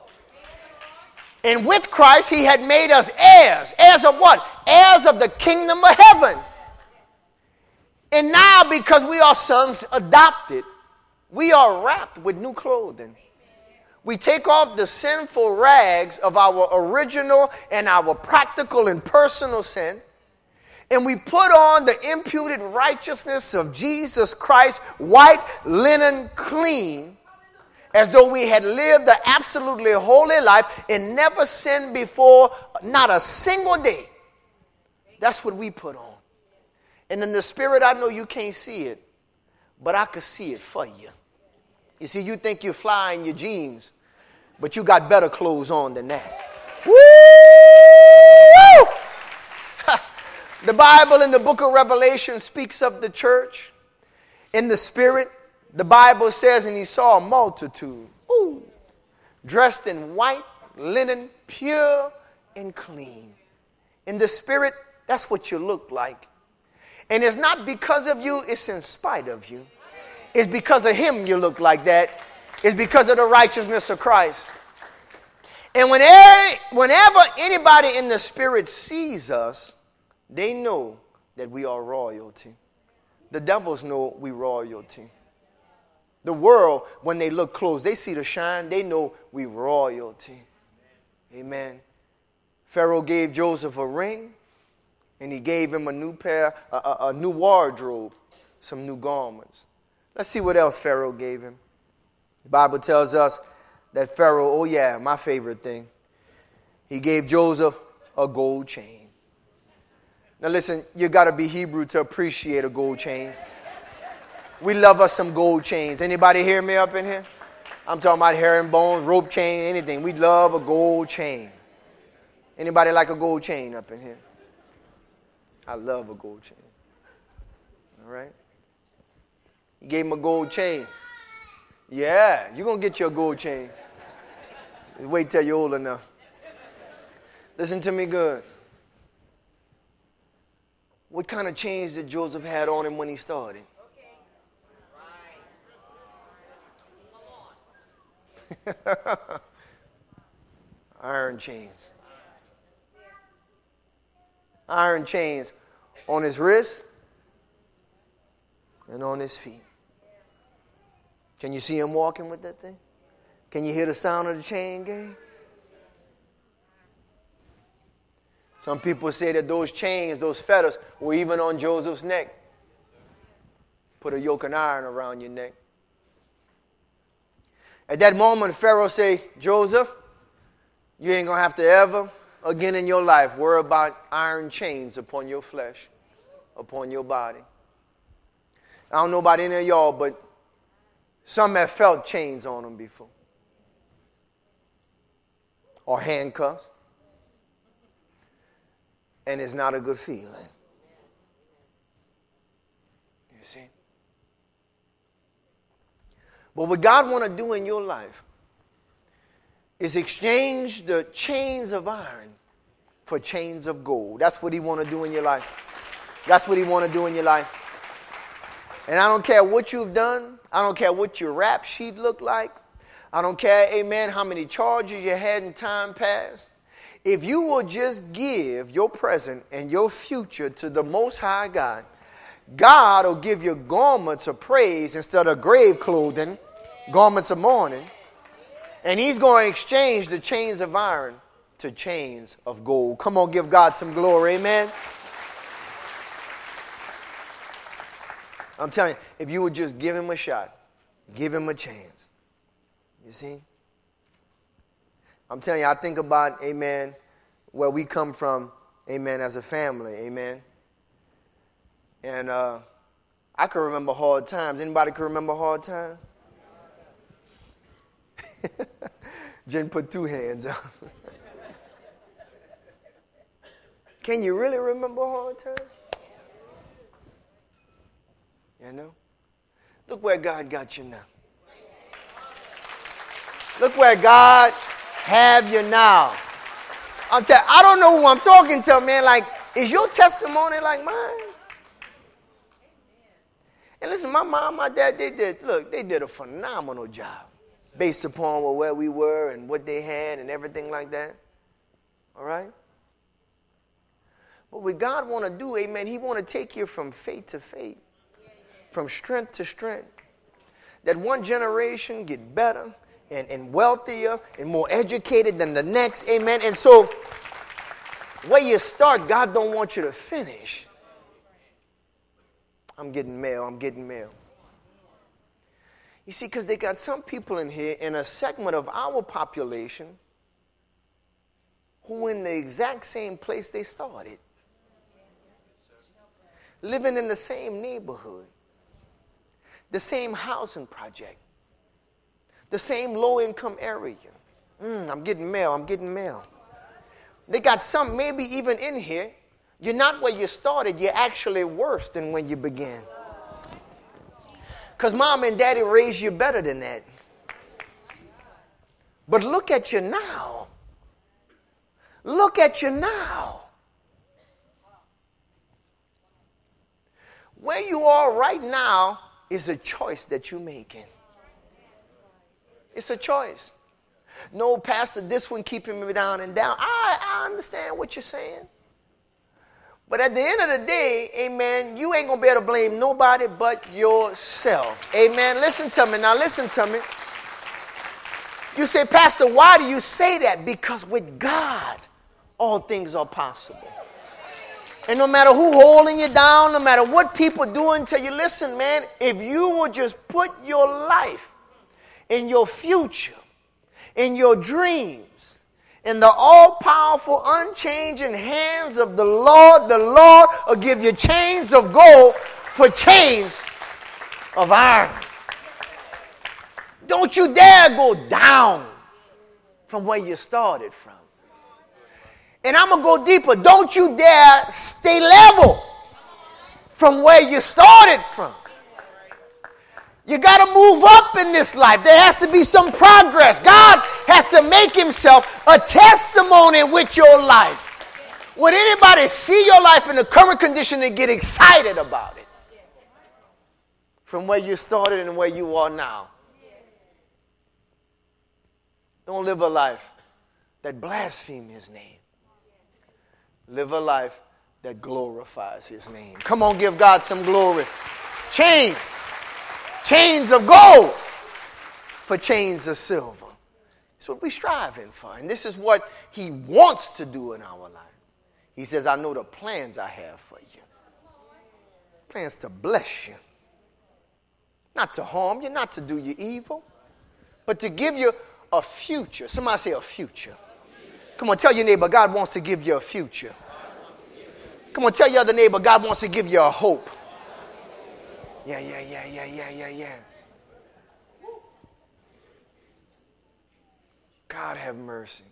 And with Christ, he had made us heirs. Heirs of what? Heirs of the kingdom of heaven. And now, because we are sons adopted, we are wrapped with new clothing. We take off the sinful rags of our original and our practical and personal sin, and we put on the imputed righteousness of Jesus Christ, white linen clean, as though we had lived the absolutely holy life and never sinned before, not a single day. That's what we put on. And in the spirit, I know you can't see it, but I could see it for you. You see, you think you're fly in your jeans, but you got better clothes on than that. Woo! The Bible in the book of Revelation speaks of the church in the spirit. The Bible says, and he saw a multitude, dressed in white linen, pure and clean. In the spirit, that's what you look like. And it's not because of you, it's in spite of you. It's because of him you look like that. It's because of the righteousness of Christ. And whenever anybody in the spirit sees us, they know that we are royalty. The devils know we royalty. The world, when they look close, they see the shine, they know we royalty. Amen. Pharaoh gave Joseph a ring, and he gave him a new wardrobe, some new garments. Let's see what else Pharaoh gave him. The Bible tells us that Pharaoh, my favorite thing, he gave Joseph a gold chain. Now listen, you got to be Hebrew to appreciate a gold chain. We love us some gold chains. Anybody hear me up in here? I'm talking about herringbones, rope chain, anything. We love a gold chain. Anybody like a gold chain up in here? I love a gold chain. All right? He gave him a gold chain. Yeah, you're going to get your gold chain. Wait till you're old enough. Listen to me good. What kind of chains did Joseph had on him when he started? Iron chains. Iron chains on his wrist and on his feet. Can you see him walking with that thing? Can you hear the sound of the chain gang? Some people say that those chains, those fetters, were even on Joseph's neck. Put a yoke of iron around your neck. At that moment, Pharaoh say, Joseph, you ain't going to have to ever again in your life worry about iron chains upon your flesh, upon your body. I don't know about any of y'all, but some have felt chains on them before. Or handcuffs. And it's not a good feeling. You see? But what God want to do in your life is exchange the chains of iron for chains of gold. That's what he want to do in your life. That's what he want to do in your life. And I don't care what you've done. I don't care what your rap sheet looked like. I don't care, amen, how many charges you had in time past. If you will just give your present and your future to the Most High God, God will give you garments of praise instead of grave clothing, garments of mourning. And he's going to exchange the chains of iron to chains of gold. Come on, give God some glory, amen. I'm telling you, if you would just give him a shot, give him a chance. You see? I'm telling you, I think about, amen, where we come from, amen, as a family, amen. And I can remember hard times. Anybody can remember hard times? Jen put two hands up. Can you really remember hard times? You know? Look where God got you now. Look where God have you now. I don't know who I'm talking to, man. Like, is your testimony like mine? And listen, my mom, my dad, they did a phenomenal job based upon where we were and what they had and everything like that. All right? But what God want to do, amen, he want to take you from faith to faith, from strength to strength. That one generation get better and wealthier and more educated than the next, amen. And so, where you start, God don't want you to finish. I'm getting mail. You see, because they got some people in here in a segment of our population who in the exact same place they started. Living in the same neighborhood. The same housing project. The same low-income area. I'm getting mail. They got some maybe even in here You're not where you started. You're actually worse than when you began. Because mom and daddy raised you better than that. But look at you now. Look at you now. Where you are right now is a choice that you're making. It's a choice. No, Pastor, this one keeping me down and down. I understand what you're saying. But at the end of the day, amen, you ain't going to be able to blame nobody but yourself. Amen. Listen to me. Now listen to me. You say, Pastor, why do you say that? Because with God, all things are possible. And no matter who holding you down, no matter what people doing to you, listen, man, if you will just put your life in your future, in your dreams, in the all-powerful, unchanging hands of the Lord will give you chains of gold for chains of iron. Don't you dare go down from where you started from. And I'm going to go deeper. Don't you dare stay level from where you started from. You got to move up in this life. There has to be some progress. God has to make himself a testimony with your life. Would anybody see your life in the current condition and get excited about it? From where you started and where you are now. Don't live a life that blasphemes his name. Live a life that glorifies his name. Come on, give God some glory. Chains. Chains of gold for chains of silver. That's what we're striving for. And this is what he wants to do in our life. He says, I know the plans I have for you. Plans to bless you. Not to harm you, not to do you evil, but to give you a future. Somebody say a future. Come on, tell your neighbor, God wants to give you a future. Come on, tell your other neighbor, God wants to give you a hope. Yeah. God have mercy.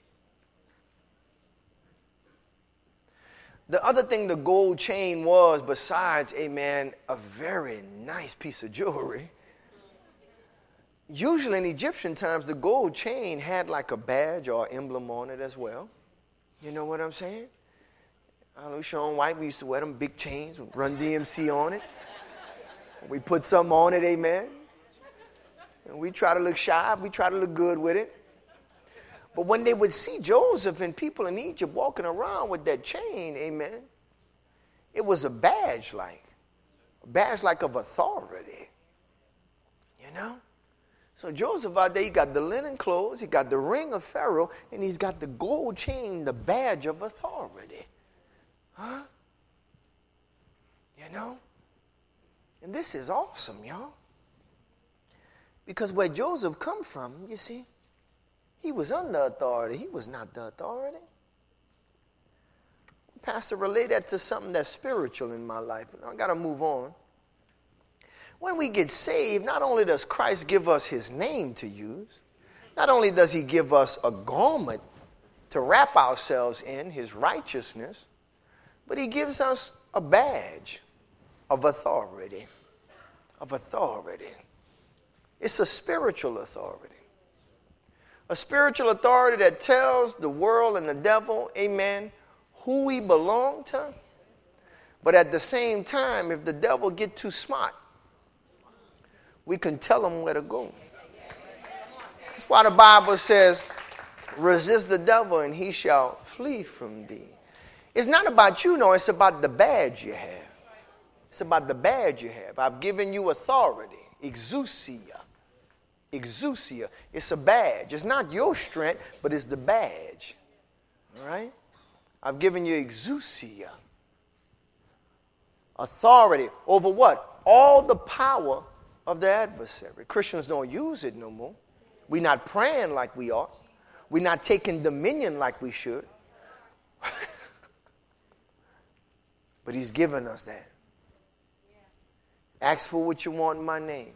The other thing the gold chain was, besides, amen, a very nice piece of jewelry. Usually in Egyptian times, the gold chain had like a badge or emblem on it as well. You know what I'm saying? I know Sean White, we used to wear them big chains with Run DMC on it. We put something on it, amen. And we try to look shy, we try to look good with it. But when they would see Joseph and people in Egypt walking around with that chain, amen, it was a badge like of authority. You know? So Joseph out there, he got the linen clothes, he got the ring of Pharaoh, and he's got the gold chain, the badge of authority. Huh? You know? And this is awesome, y'all. Because where Joseph come from, you see, he was under authority. He was not the authority. Pastor, relate that to something that's spiritual in my life. I got to move on. When we get saved, not only does Christ give us his name to use, not only does he give us a garment to wrap ourselves in, his righteousness, but he gives us a badge of authority. Of authority. It's a spiritual authority. A spiritual authority that tells the world and the devil, amen, who we belong to. But at the same time, if the devil get too smart, we can tell him where to go. That's why the Bible says, resist the devil and he shall flee from thee. It's not about you, no, it's about the badge you have. It's about the badge you have. I've given you authority, exousia. Exousia. It's a badge. It's not your strength, but it's the badge. All right? I've given you exousia. Authority over what? All the power of the adversary. Christians don't use it no more. We're not praying like we ought. We're not taking dominion like we should. But he's given us that. Ask for what you want in my name.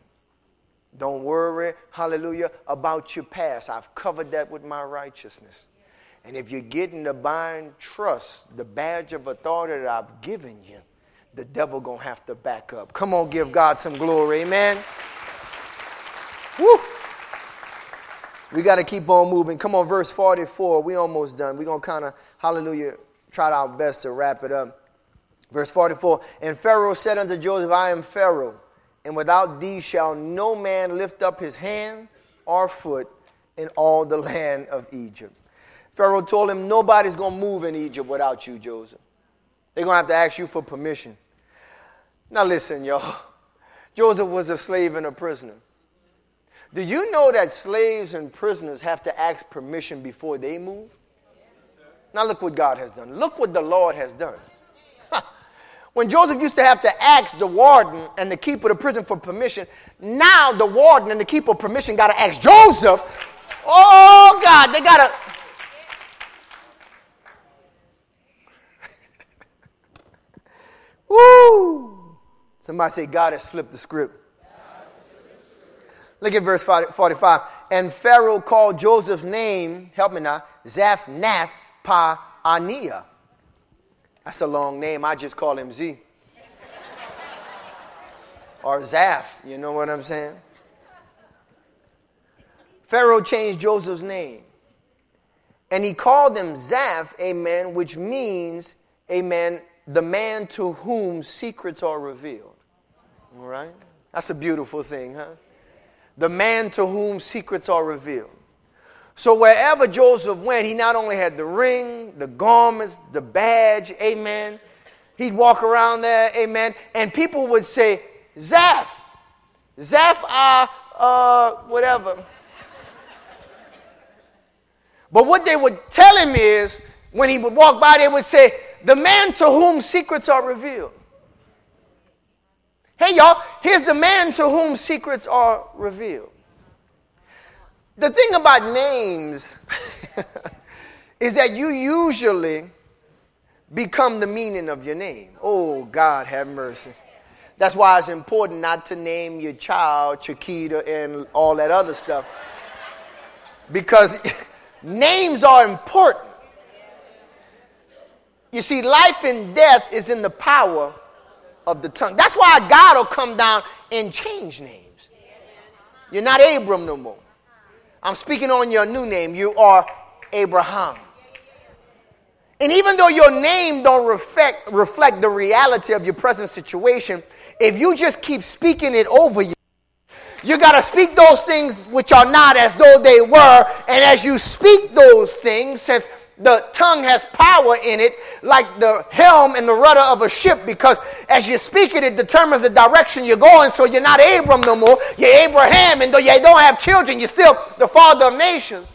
Don't worry, hallelujah, about your past. I've covered that with my righteousness. And if you're getting the bind trust, the badge of authority that I've given you, the devil going to have to back up. Come on, give God some glory. Amen. Woo. We got to keep on moving. Come on, verse 44. We almost done. We're going to kind of, hallelujah, try our best to wrap it up. Verse 44. And Pharaoh said unto Joseph, I am Pharaoh, and without thee shall no man lift up his hand or foot in all the land of Egypt. Pharaoh told him, nobody's going to move in Egypt without you, Joseph. They're going to have to ask you for permission. Now listen, y'all. Joseph was a slave and a prisoner. Do you know that slaves and prisoners have to ask permission before they move? Now look what God has done. Look what the Lord has done. When Joseph used to have to ask the warden and the keeper of the prison for permission, now the warden and the keeper of permission got to ask Joseph. Oh, God, they got to. Woo! Somebody say, God has flipped the script. Look at verse 45. And Pharaoh called Joseph's name, help me now, Zaphnath-Paaneah. That's a long name. I just call him Z. Or Zaph. You know what I'm saying? Pharaoh changed Joseph's name. And he called him Zaph, amen, which means, amen, the man to whom secrets are revealed. All right? That's a beautiful thing, huh? The man to whom secrets are revealed. So wherever Joseph went, he not only had the ring, the garments, the badge, amen. He'd walk around there, amen. And people would say, Zaph, whatever. But what they would tell him is, when he would walk by, they would say, the man to whom secrets are revealed. Hey, y'all, here's the man to whom secrets are revealed. The thing about names is that you usually become the meaning of your name. Oh, God, have mercy. That's why it's important not to name your child Chiquita and all that other stuff. Because names are important. You see, life and death is in the power of the tongue. That's why God will come down and change names. You're not Abram no more. I'm speaking on your new name. You are Abraham. And even though your name don't reflect the reality of your present situation, if you just keep speaking it over you, you got to speak those things which are not as though they were. And as you speak those things, since the tongue has power in it, like the helm and the rudder of a ship, because as you speak it, it determines the direction you're going. So you're not Abram no more. You're Abraham, and though you don't have children, you're still the father of nations.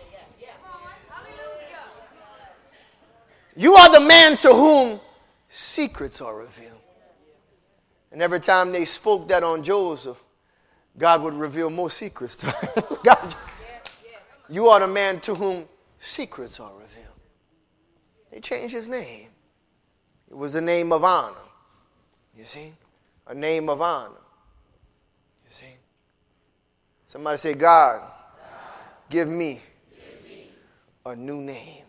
You are the man to whom secrets are revealed. And every time they spoke that on Joseph, God would reveal more secrets to him. God, you are the man to whom secrets are revealed. They changed his name. It was a name of honor. You see? A name of honor. You see? Somebody say, God, give me a new name.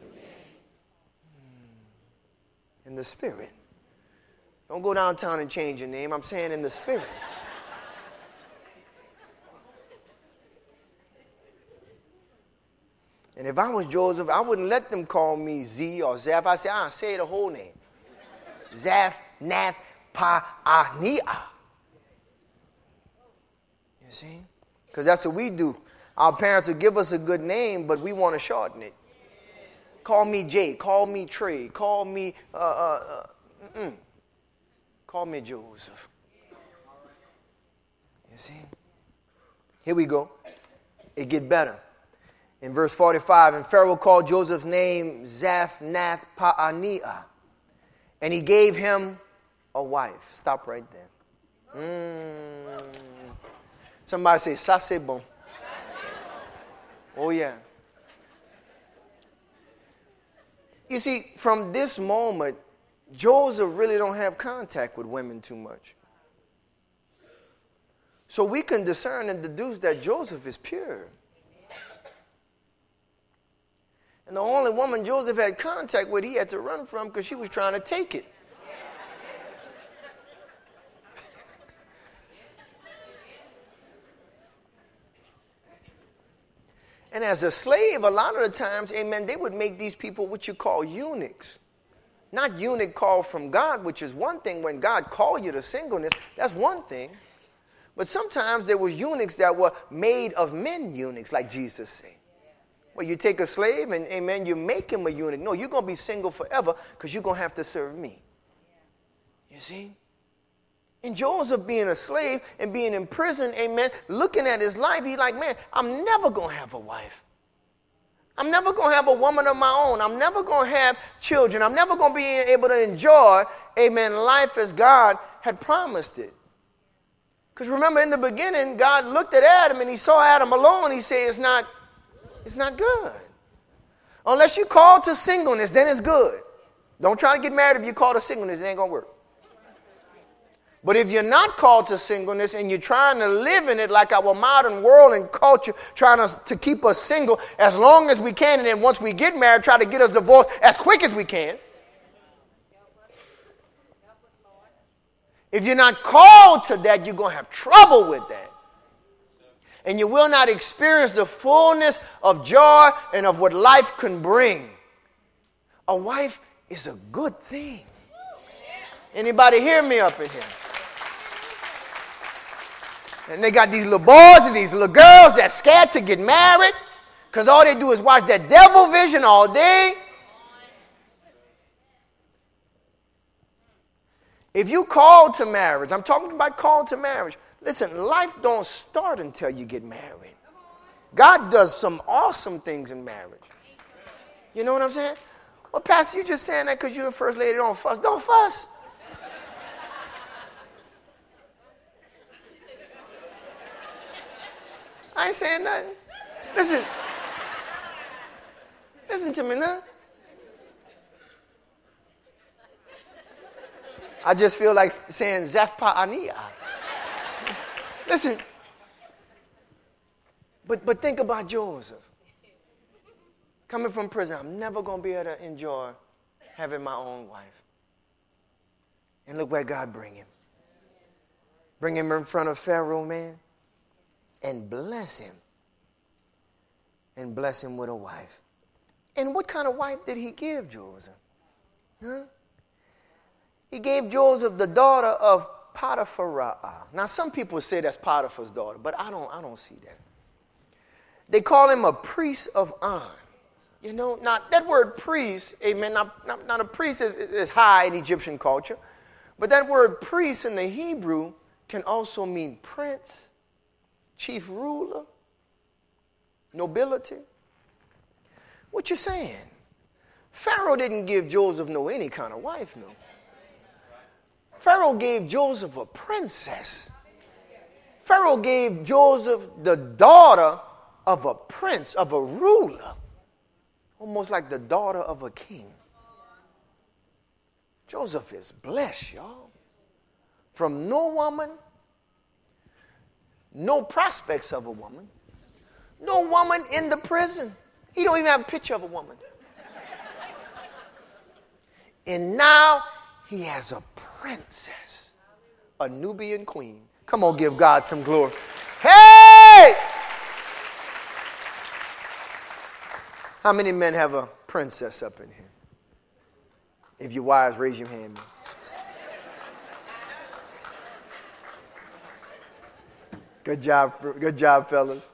In the spirit. Don't go downtown and change your name. I'm saying in the spirit. And if I was Joseph, I wouldn't let them call me Z or Zaph. I say the whole name. Zaphnath-Paaneah. You see? Because that's what we do. Our parents will give us a good name, but we want to shorten it. Call me Jay. Call me Trey. Call me, call me Joseph. You see? Here we go. It get better. In verse 45, and Pharaoh called Joseph's name Zaphnath-Paaneah, and he gave him a wife. Stop right there. Somebody say, ça c'est bon. Oh, yeah. You see, from this moment, Joseph really don't have contact with women too much. So we can discern and deduce that Joseph is pure. And the only woman Joseph had contact with, he had to run from because she was trying to take it. And as a slave, a lot of the times, amen, they would make these people what you call eunuchs. Not eunuch called from God, which is one thing. When God called you to singleness, that's one thing. But sometimes there were eunuchs that were made of men eunuchs, like Jesus said. Well, you take a slave and, amen, you make him a eunuch. No, you're going to be single forever because you're going to have to serve me. You see? And Joseph being a slave and being in prison, amen, looking at his life, he's like, man, I'm never going to have a wife. I'm never going to have a woman of my own. I'm never going to have children. I'm never going to be able to enjoy, amen, life as God had promised it. Because remember, in the beginning, God looked at Adam and he saw Adam alone. He said, it's not good. Unless you call to singleness, then it's good. Don't try to get married if you call to singleness. It ain't going to work. But if you're not called to singleness and you're trying to live in it like our modern world and culture, trying to keep us single as long as we can, and then once we get married, try to get us divorced as quick as we can. If you're not called to that, you're going to have trouble with that. And you will not experience the fullness of joy and of what life can bring. A wife is a good thing. Anybody hear me up in here? And they got these little boys and these little girls that's scared to get married because all they do is watch that devil vision all day. If you call to marriage, I'm talking about call to marriage. Listen, life don't start until you get married. God does some awesome things in marriage. You know what I'm saying? Well, Pastor, you just saying that because you're the first lady. Don't fuss. Don't fuss. I ain't saying nothing. Listen to me now. I just feel like saying Zafpa Ania. Listen. But think about Joseph. Coming from prison, I'm never going to be able to enjoy having my own wife. And look where God bring him. Bring him in front of Pharaoh, man. And bless him. And bless him with a wife. And what kind of wife did he give Joseph? Huh? He gave Joseph the daughter of Potiphar. Now some people say that's Potiphar's daughter, but I don't see that. They call him a priest of On. You know, now that word priest, amen, not a priest is high in Egyptian culture, but that word priest in the Hebrew can also mean prince, chief ruler, nobility. What you saying? Pharaoh didn't give Joseph any kind of wife, no. Pharaoh gave Joseph a princess. Pharaoh gave Joseph the daughter of a prince, of a ruler. Almost like the daughter of a king. Joseph is blessed, y'all. From no woman, no prospects of a woman, no woman in the prison. He don't even have a picture of a woman. And now he has a princess, a Nubian queen. Come on, give God some glory. Hey! How many men have a princess up in here? If you're wise, raise your hand. Good job, fellas.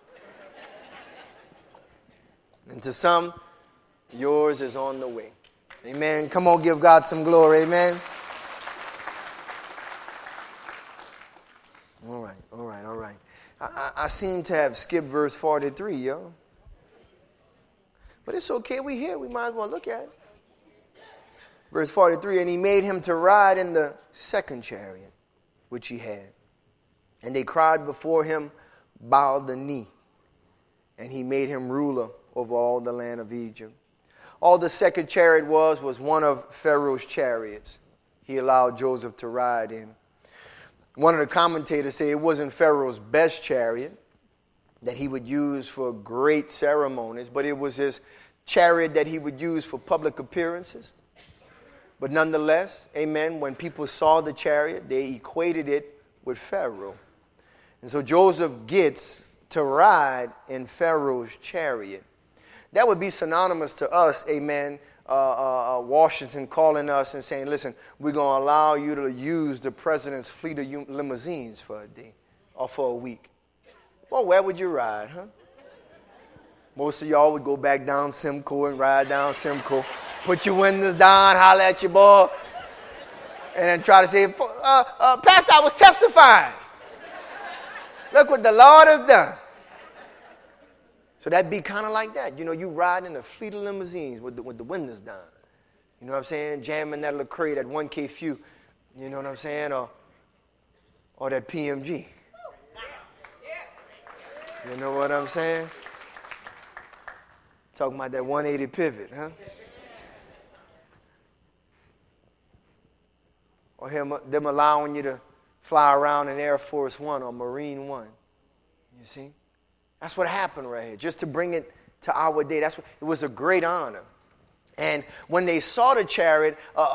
And to some, yours is on the way. Amen. Come on, give God some glory. Amen. All right. I seem to have skipped verse 43, yo. But it's okay. We're here. We might as well look at it. Verse 43, and he made him to ride in the second chariot, which he had. And they cried before him, bowed the knee. And he made him ruler over all the land of Egypt. All the second chariot was one of Pharaoh's chariots. He allowed Joseph to ride in. One of the commentators say it wasn't Pharaoh's best chariot that he would use for great ceremonies, but it was his chariot that he would use for public appearances. But nonetheless, amen, when people saw the chariot, they equated it with Pharaoh. And so Joseph gets to ride in Pharaoh's chariot. That would be synonymous to us, amen, Washington calling us and saying, listen, we're going to allow you to use the president's fleet of limousines for a day or for a week. Well, where would you ride, huh? Most of y'all would go back down Simcoe and ride down Simcoe. Put your windows down, holler at your boy, and then try to say, Pastor, I was testifying. Look what the Lord has done. So that'd be kind of like that. You know, you ride in a fleet of limousines with the windows down. You know what I'm saying? Jamming that Lecrae, that 1K Few. You know what I'm saying? Or that PMG. You know what I'm saying? Talking about that 180 pivot, huh? Or them allowing you to fly around in Air Force One or Marine One. You see? That's what happened right here. Just to bring it to our day. It was a great honor. And when they saw the chariot,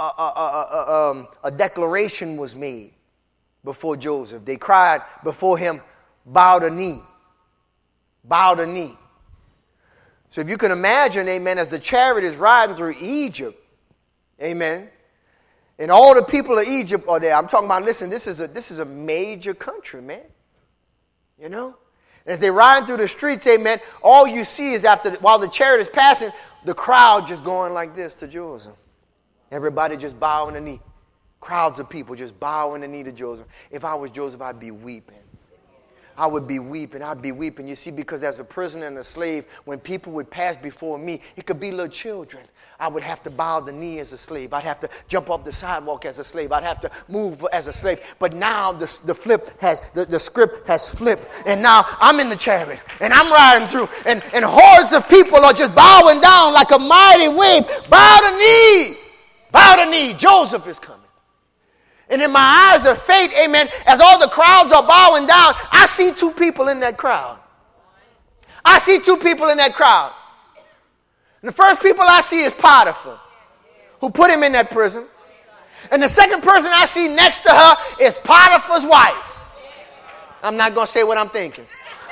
a declaration was made before Joseph. They cried before him, bow the knee. Bow the knee. So if you can imagine, amen, as the chariot is riding through Egypt, amen, and all the people of Egypt are there. I'm talking about, listen, this is a major country, man. You know? And as they ride through the streets, amen, all you see is while the chariot is passing, the crowd just going like this to Joseph. Everybody just bowing the knee. Crowds of people just bowing the knee to Joseph. If I was Joseph, I'd be weeping. I would be weeping. I'd be weeping. You see, because as a prisoner and a slave, when people would pass before me, it could be little children. I would have to bow the knee as a slave. I'd have to jump up the sidewalk as a slave. I'd have to move as a slave. But now the script has flipped. And now I'm in the chariot. And I'm riding through. And hordes of people are just bowing down like a mighty wave. Bow the knee. Bow the knee. Joseph is coming. And in my eyes of faith, amen, as all the crowds are bowing down, I see two people in that crowd. I see two people in that crowd. And the first people I see is Potiphar, who put him in that prison. And the second person I see next to her is Potiphar's wife. I'm not going to say what I'm thinking.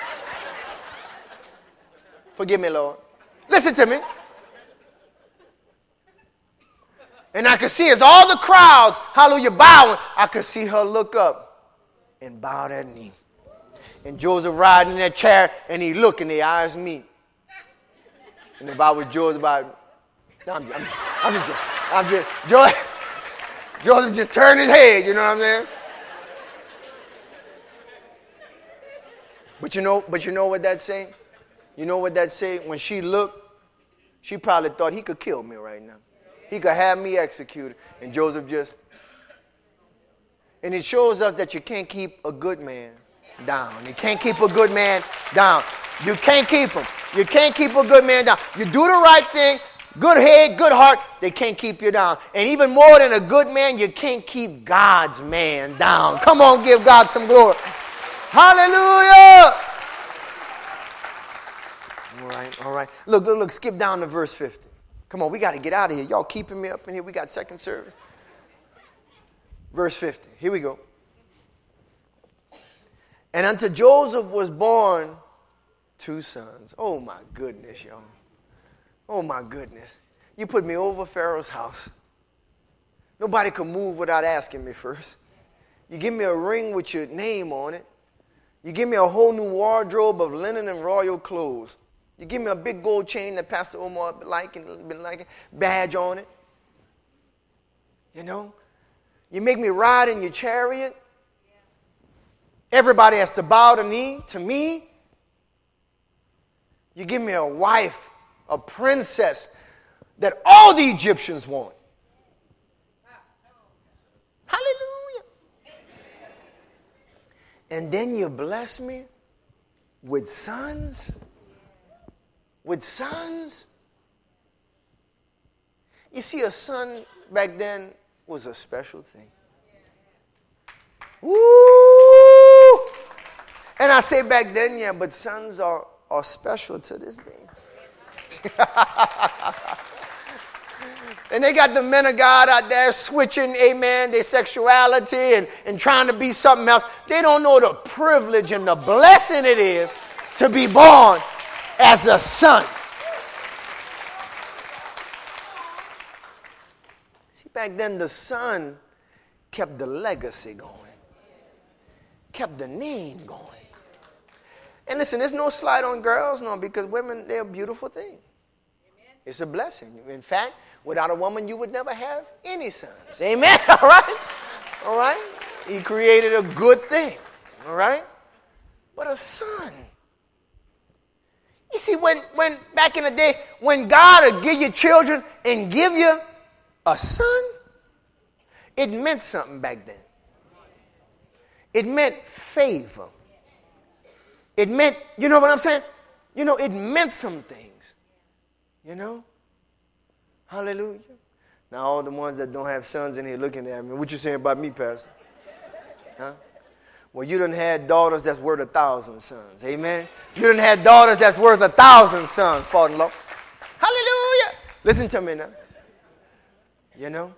Forgive me, Lord. Listen to me. And I could see as all the crowds, hallelujah, bowing, I could see her look up and bow that knee. And Joseph riding in that chair, and he look, and their eyes meet. And if I was Joseph, Joseph just turned his head, you know what I'm saying? But you know what that say? You know what that say? When she looked, she probably thought he could kill me right now. He could have me executed. And Joseph just... And it shows us that you can't keep a good man down. You can't keep a good man down. You can't keep him. You can't keep a good man down. You do the right thing, good head, good heart, they can't keep you down. And even more than a good man, you can't keep God's man down. Come on, give God some glory. Hallelujah! All right. Look, skip down to verse 50. Come on, we got to get out of here. Y'all keeping me up in here. We got second service. Verse 50. Here we go. And unto Joseph was born 2 sons. Oh, my goodness, y'all. Oh, my goodness. You put me over Pharaoh's house. Nobody could move without asking me first. You give me a ring with your name on it. You give me a whole new wardrobe of linen and royal clothes. You give me a big gold chain that Pastor Omar been liking, badge on it. You know? You make me ride in your chariot. Everybody has to bow the knee to me. You give me a wife, a princess that all the Egyptians want. Hallelujah. And then you bless me with sons. With sons. You see, a son back then was a special thing. Woo! And I say back then, yeah, but sons are special to this day. And they got the men of God out there switching, amen, their sexuality and trying to be something else. They don't know the privilege and the blessing it is to be born as a son. See, back then the son kept the legacy going, kept the name going. And listen, there's no slight on girls, no, because women, they're a beautiful thing. It's a blessing. In fact, without a woman, you would never have any sons. Amen? All right? All right? He created a good thing. All right? But a son. You see, when back in the day, when God would give you children and give you a son, it meant something back then. It meant favor. It meant, you know what I'm saying? You know, it meant some things. You know? Hallelujah. Now, all the ones that don't have sons in here looking at me, what you saying about me, Pastor? Huh? Well, you done had daughters that's worth 1,000 sons. Amen? You done had daughters that's worth 1,000 sons, father-in-law. Hallelujah. Listen to me now. You know?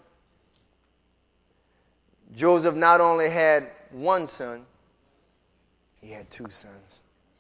Joseph not only had one son, he had two sons.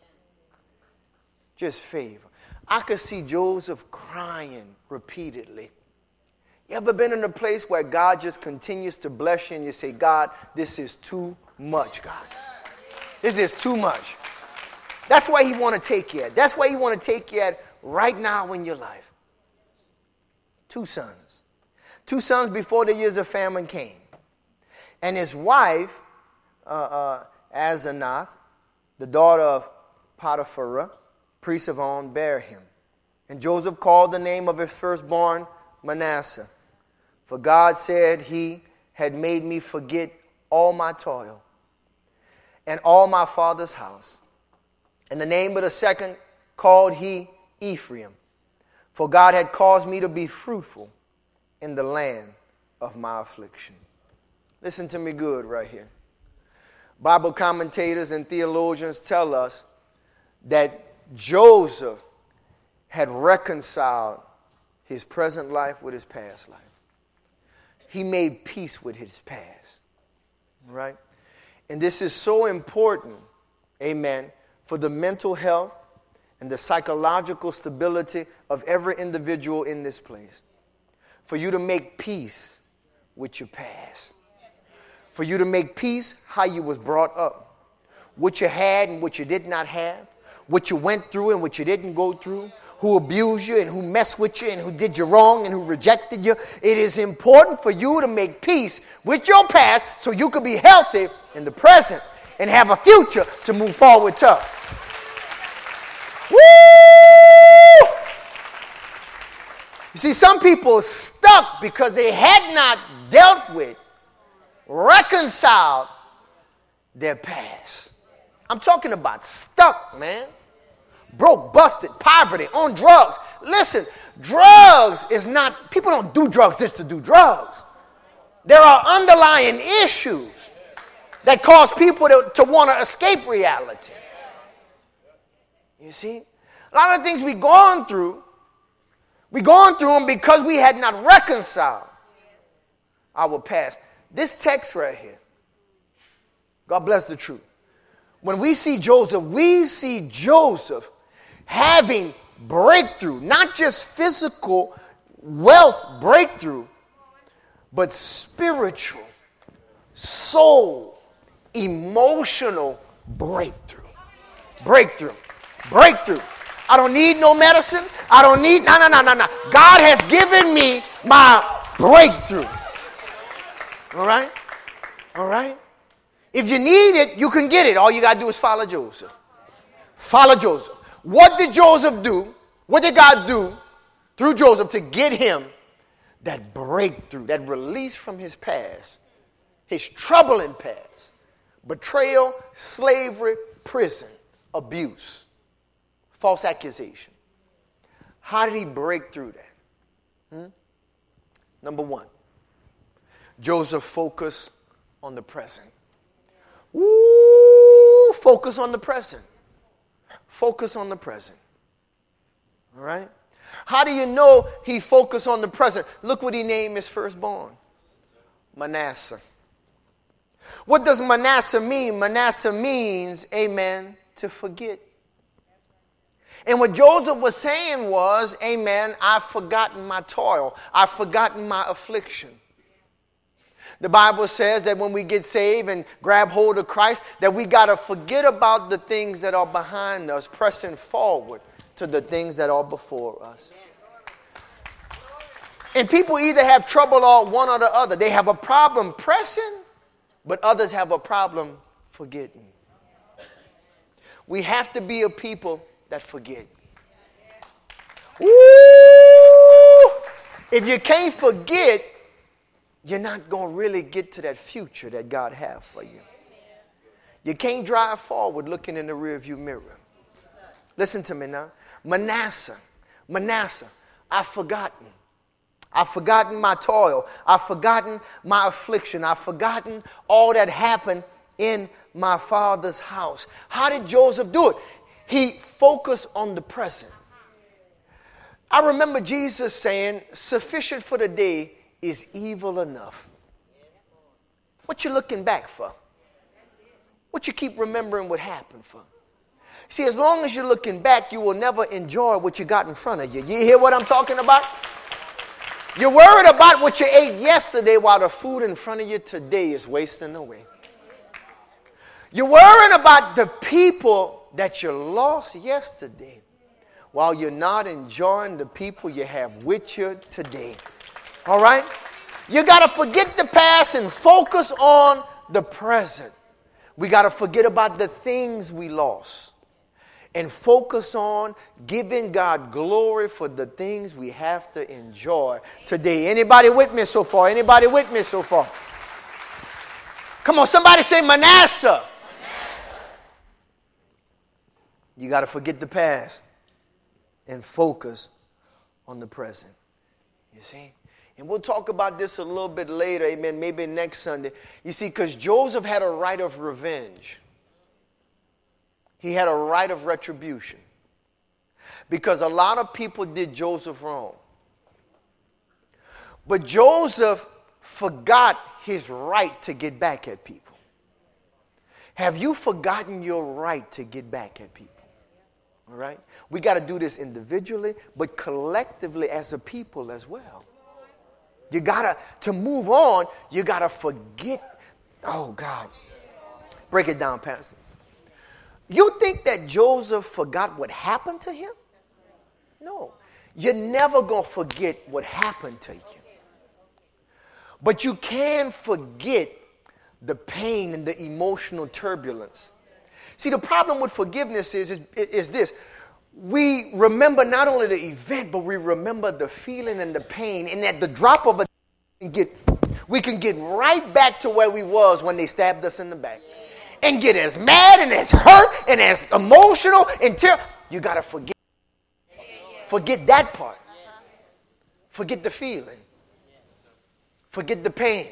Just favor. I could see Joseph crying repeatedly. You ever been in a place where God just continues to bless you and you say, God, this is too much, God. This is too much. That's why he want to take you at. That's why he want to take you at right now in your life. Two sons. Two sons before the years of famine came. And his wife, Asenath, the daughter of Potiphar, priest of On, bare him. And Joseph called the name of his firstborn Manasseh. For God said he had made me forget all my toil and all my father's house. And the name of the second called he Ephraim. For God had caused me to be fruitful in the land of my affliction. Listen to me good right here. Bible commentators and theologians tell us that Joseph had reconciled his present life with his past life. He made peace with his past. Right? And this is so important, amen, for the mental health and the psychological stability of every individual in this place. For you to make peace with your past. For you to make peace how you was brought up. What you had and what you did not have. What you went through and what you didn't go through. Who abused you and who messed with you and who did you wrong and who rejected you. It is important for you to make peace with your past so you can be healthy in the present and have a future to move forward to. Woo! You see, some people are stuck because they had not dealt with, reconciled their past. I'm talking about stuck, man. Broke, busted, poverty, on drugs. Listen, drugs is not, people don't do drugs just to do drugs. There are underlying issues that cause people to want to escape reality. You see? A lot of things we've gone through them because we had not reconciled our past. This text right here, God bless the truth. When we see Joseph having breakthrough, not just physical wealth breakthrough, but spiritual, soul, emotional breakthrough. Breakthrough. I don't need no medicine. I don't need, no. God has given me my breakthrough. All right? All right? If you need it, you can get it. All you got to do is follow Joseph. Follow Joseph. What did Joseph do? What did God do through Joseph to get him that breakthrough, that release from his past, his troubling past, betrayal, slavery, prison, abuse, false accusation? How did he break through that? Number one, Joseph focused on the present. Focus on the present. Focus on the present. All right? How do you know he focused on the present? Look what he named his firstborn. Manasseh. What does Manasseh mean? Manasseh means, amen, to forget. And what Joseph was saying was, amen, I've forgotten my toil. I've forgotten my affliction. The Bible says that when we get saved and grab hold of Christ, that we got to forget about the things that are behind us, pressing forward to the things that are before us. And people either have trouble or one or the other. They have a problem pressing, but others have a problem forgetting. We have to be a people that forget. Woo! If you can't forget, you're not going to really get to that future that God has for you. You can't drive forward looking in the rearview mirror. Listen to me now. Manasseh, I've forgotten. I've forgotten my toil. I've forgotten my affliction. I've forgotten all that happened in my father's house. How did Joseph do it? He focused on the present. I remember Jesus saying, sufficient for the day is evil enough. What you looking back for? What you keep remembering what happened for? See, as long as you're looking back, you will never enjoy what you got in front of you. You hear what I'm talking about? You're worried about what you ate yesterday while the food in front of you today is wasting away. You're worrying about the people that you lost yesterday while you're not enjoying the people you have with you today. All right? You got to forget the past and focus on the present. We got to forget about the things we lost and focus on giving God glory for the things we have to enjoy today. Anybody with me so far? Anybody with me so far? Come on, somebody say Manasseh. You got to forget the past and focus on the present. You see? And we'll talk about this a little bit later, amen, maybe next Sunday. You see, because Joseph had a right of revenge. He had a right of retribution. Because a lot of people did Joseph wrong. But Joseph forgot his right to get back at people. Have you forgotten your right to get back at people? All right? We got to do this individually, but collectively as a people as well. You got to move on, you got to forget. Oh, God. Break it down, Pastor. You think that Joseph forgot what happened to him? No. You're never going to forget what happened to you. But you can forget the pain and the emotional turbulence. See, the problem with forgiveness is this. We remember not only the event, but we remember the feeling and the pain. And at the drop of a we can get right back to where we was when they stabbed us in the back. And get as mad and as hurt and as emotional until you got to forget. Forget that part. Forget the feeling. Forget the pain.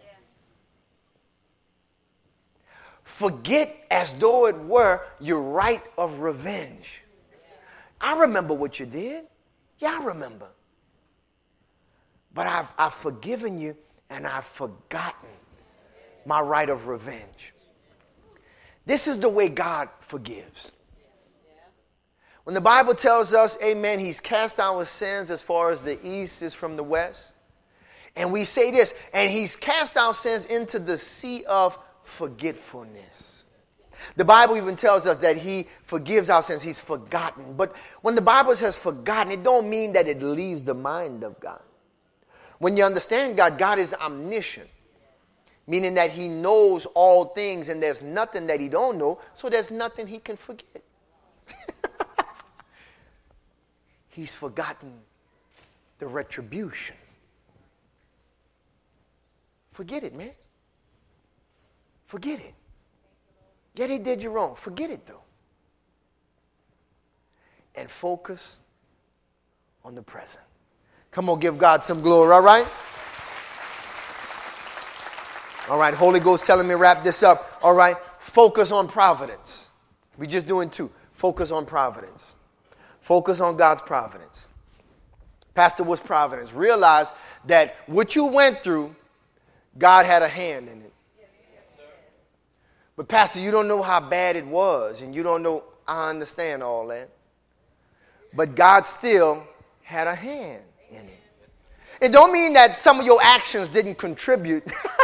Forget as though it were your right of revenge. I remember what you did. Yeah, I remember. But I've forgiven you and I've forgotten my right of revenge. This is the way God forgives. When the Bible tells us, amen, he's cast our sins as far as the east is from the west. And we say this, and he's cast our sins into the sea of forgetfulness. The Bible even tells us that he forgives our sins. He's forgotten. But when the Bible says forgotten, it don't mean that it leaves the mind of God. When you understand God, God is omniscient. Meaning that he knows all things and there's nothing that he don't know, so there's nothing he can forget. He's forgotten the retribution. Forget it, man. Forget it. Yeah, they did you wrong. Forget it, though. And focus on the present. Come on, give God some glory, all right? All right, Holy Ghost telling me to wrap this up. All right, focus on providence. We're just doing two. Focus on providence. Focus on God's providence. Pastor, what's providence? Realize that what you went through, God had a hand in it. But Pastor, you don't know how bad it was, and you don't know, I understand all that. But God still had a hand in it. It don't mean that some of your actions didn't contribute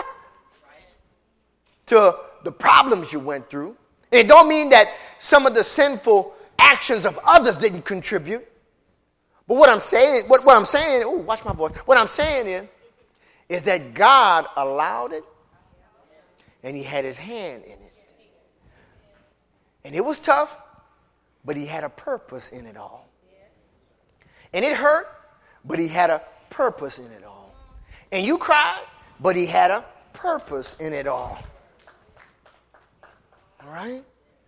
to the problems you went through. It don't mean that some of the sinful actions of others didn't contribute. But what I'm saying, watch my voice. What I'm saying is that God allowed it, and he had his hand in it. And it was tough, but he had a purpose in it all. And it hurt, but he had a purpose in it all. And you cried, but he had a purpose in it all. All right?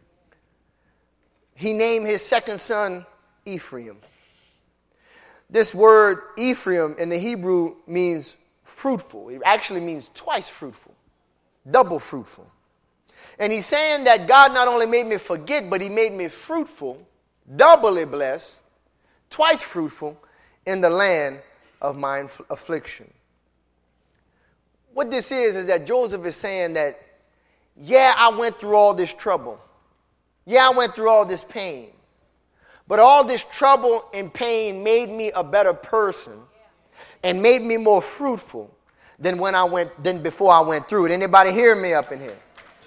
He named his second son Ephraim. This word Ephraim in the Hebrew means fruitful. It actually means twice fruitful, double fruitful. And he's saying that God not only made me forget, but he made me fruitful, doubly blessed, twice fruitful in the land of my affliction. What this is that Joseph is saying that, yeah, I went through all this trouble. Yeah, I went through all this pain. But all this trouble and pain made me a better person and made me more fruitful than before I went through it. Anybody hear me up in here?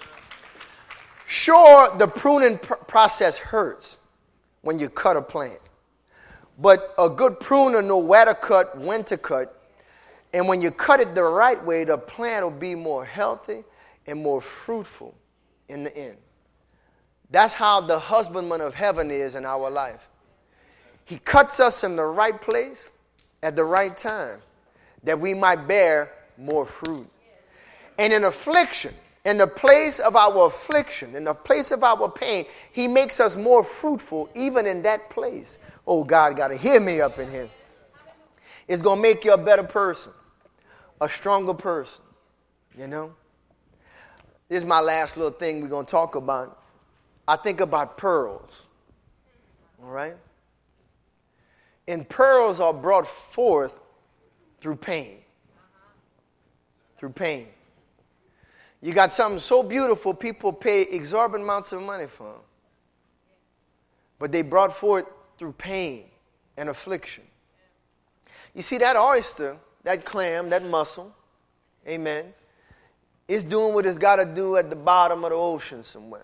Sure, the pruning process hurts when you cut a plant. But a good pruner knows where to cut, when to cut. And when you cut it the right way, the plant will be more healthy and more fruitful in the end. That's how the husbandman of heaven is in our life. He cuts us in the right place at the right time that we might bear more fruit. And in affliction, in the place of our affliction, in the place of our pain, he makes us more fruitful even in that place. Oh, God got to hear me up in here. It's going to make you a better person, a stronger person, you know. This is my last little thing we're going to talk about. I think about pearls, all right? And pearls are brought forth through pain. Through pain. You got something so beautiful, people pay exorbitant amounts of money for them. But they brought forth through pain and affliction. You see, that oyster, that clam, that mussel, amen, is doing what it's got to do at the bottom of the ocean somewhere.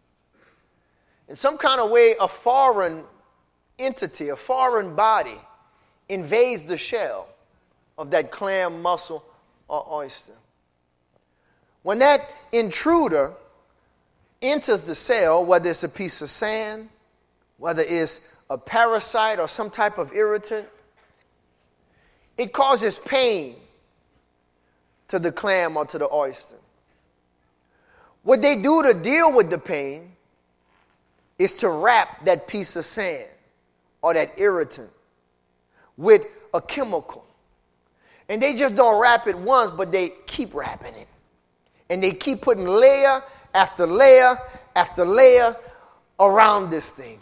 In some kind of way, a foreign entity, a foreign body invades the shell of that clam, mussel, or oyster. When that intruder enters the cell, whether it's a piece of sand, whether it's a parasite or some type of irritant, it causes pain to the clam or to the oyster. What they do to deal with the pain is to wrap that piece of sand or that irritant with a chemical. And they just don't wrap it once, but they keep wrapping it. And they keep putting layer after layer after layer around this thing.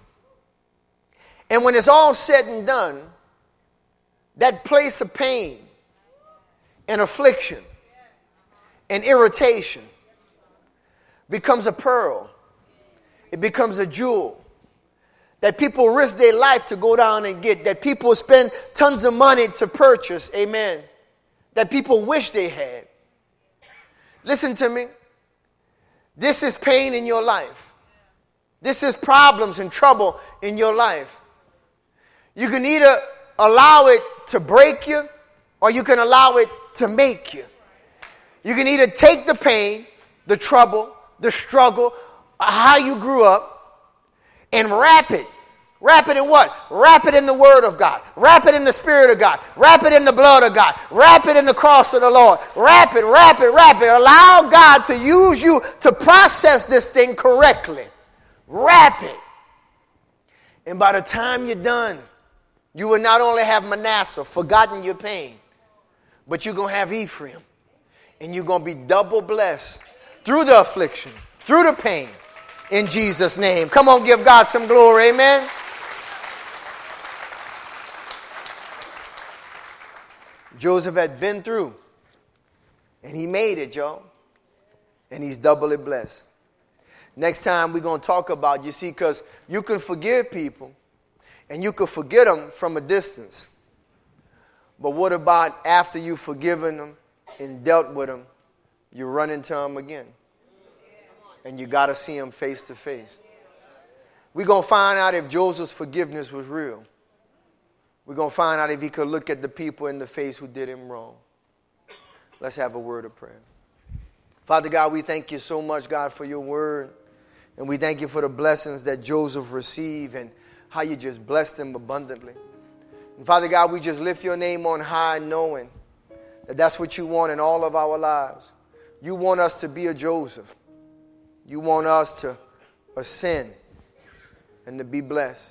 And when it's all said and done, that place of pain and affliction and irritation becomes a pearl. It becomes a jewel that people risk their life to go down and get, that people spend tons of money to purchase, amen, that people wish they had. Listen to me. This is pain in your life. This is problems and trouble in your life. You can either allow it to break you or you can allow it to make you. You can either take the pain, the trouble, the struggle, how you grew up, and wrap it. Wrap it in what? Wrap it in the Word of God. Wrap it in the Spirit of God. Wrap it in the blood of God. Wrap it in the cross of the Lord. Wrap it, wrap it, wrap it. Allow God to use you to process this thing correctly. Wrap it. And by the time you're done, you will not only have Manasseh, forgotten your pain, but you're going to have Ephraim. And you're going to be double blessed through the affliction, through the pain, in Jesus' name. Come on, give God some glory. Amen. Joseph had been through, and he made it, y'all. And he's doubly blessed. Next time we're going to talk about, you see, because you can forgive people, and you can forget them from a distance. But what about after you've forgiven them and dealt with them, you run into them again? And you got to see them face to face. We're going to find out if Joseph's forgiveness was real. We're going to find out if he could look at the people in the face who did him wrong. Let's have a word of prayer. Father God, we thank you so much, God, for your word. And we thank you for the blessings that Joseph received and how you just blessed him abundantly. And Father God, we just lift your name on high, knowing that that's what you want in all of our lives. You want us to be a Joseph. You want us to ascend and to be blessed.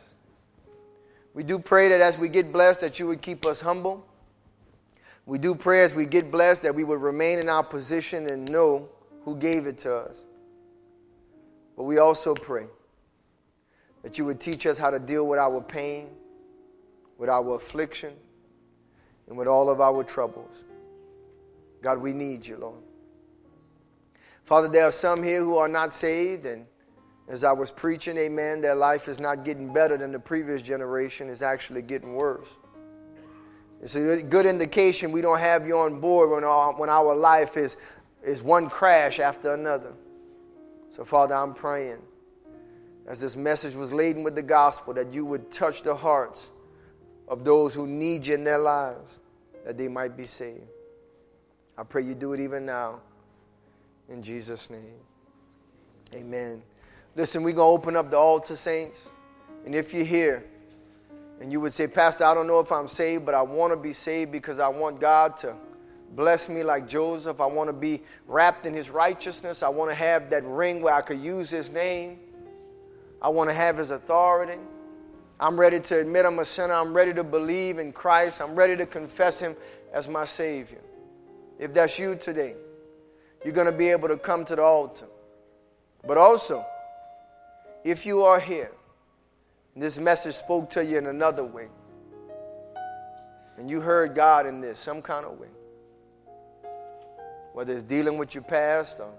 We do pray that as we get blessed, that you would keep us humble. We do pray as we get blessed that we would remain in our position and know who gave it to us. But we also pray that you would teach us how to deal with our pain, with our affliction, and with all of our troubles. God, we need you, Lord. Father, there are some here who are not saved, and as I was preaching, amen, their life is not getting better than the previous generation. It's actually getting worse. It's a good indication we don't have you on board when our life is one crash after another. So, Father, I'm praying, as this message was laden with the gospel, that you would touch the hearts of those who need you in their lives, that they might be saved. I pray you do it even now. In Jesus' name. Amen. Listen, we're going to open up the altar, saints. And if you're here and you would say, Pastor, I don't know if I'm saved, but I want to be saved because I want God to bless me like Joseph. I want to be wrapped in his righteousness. I want to have that ring where I could use his name. I want to have his authority. I'm ready to admit I'm a sinner. I'm ready to believe in Christ. I'm ready to confess him as my Savior. If that's you today, you're going to be able to come to the altar. But also, if you are here, and this message spoke to you in another way, and you heard God in this some kind of way, whether it's dealing with your past or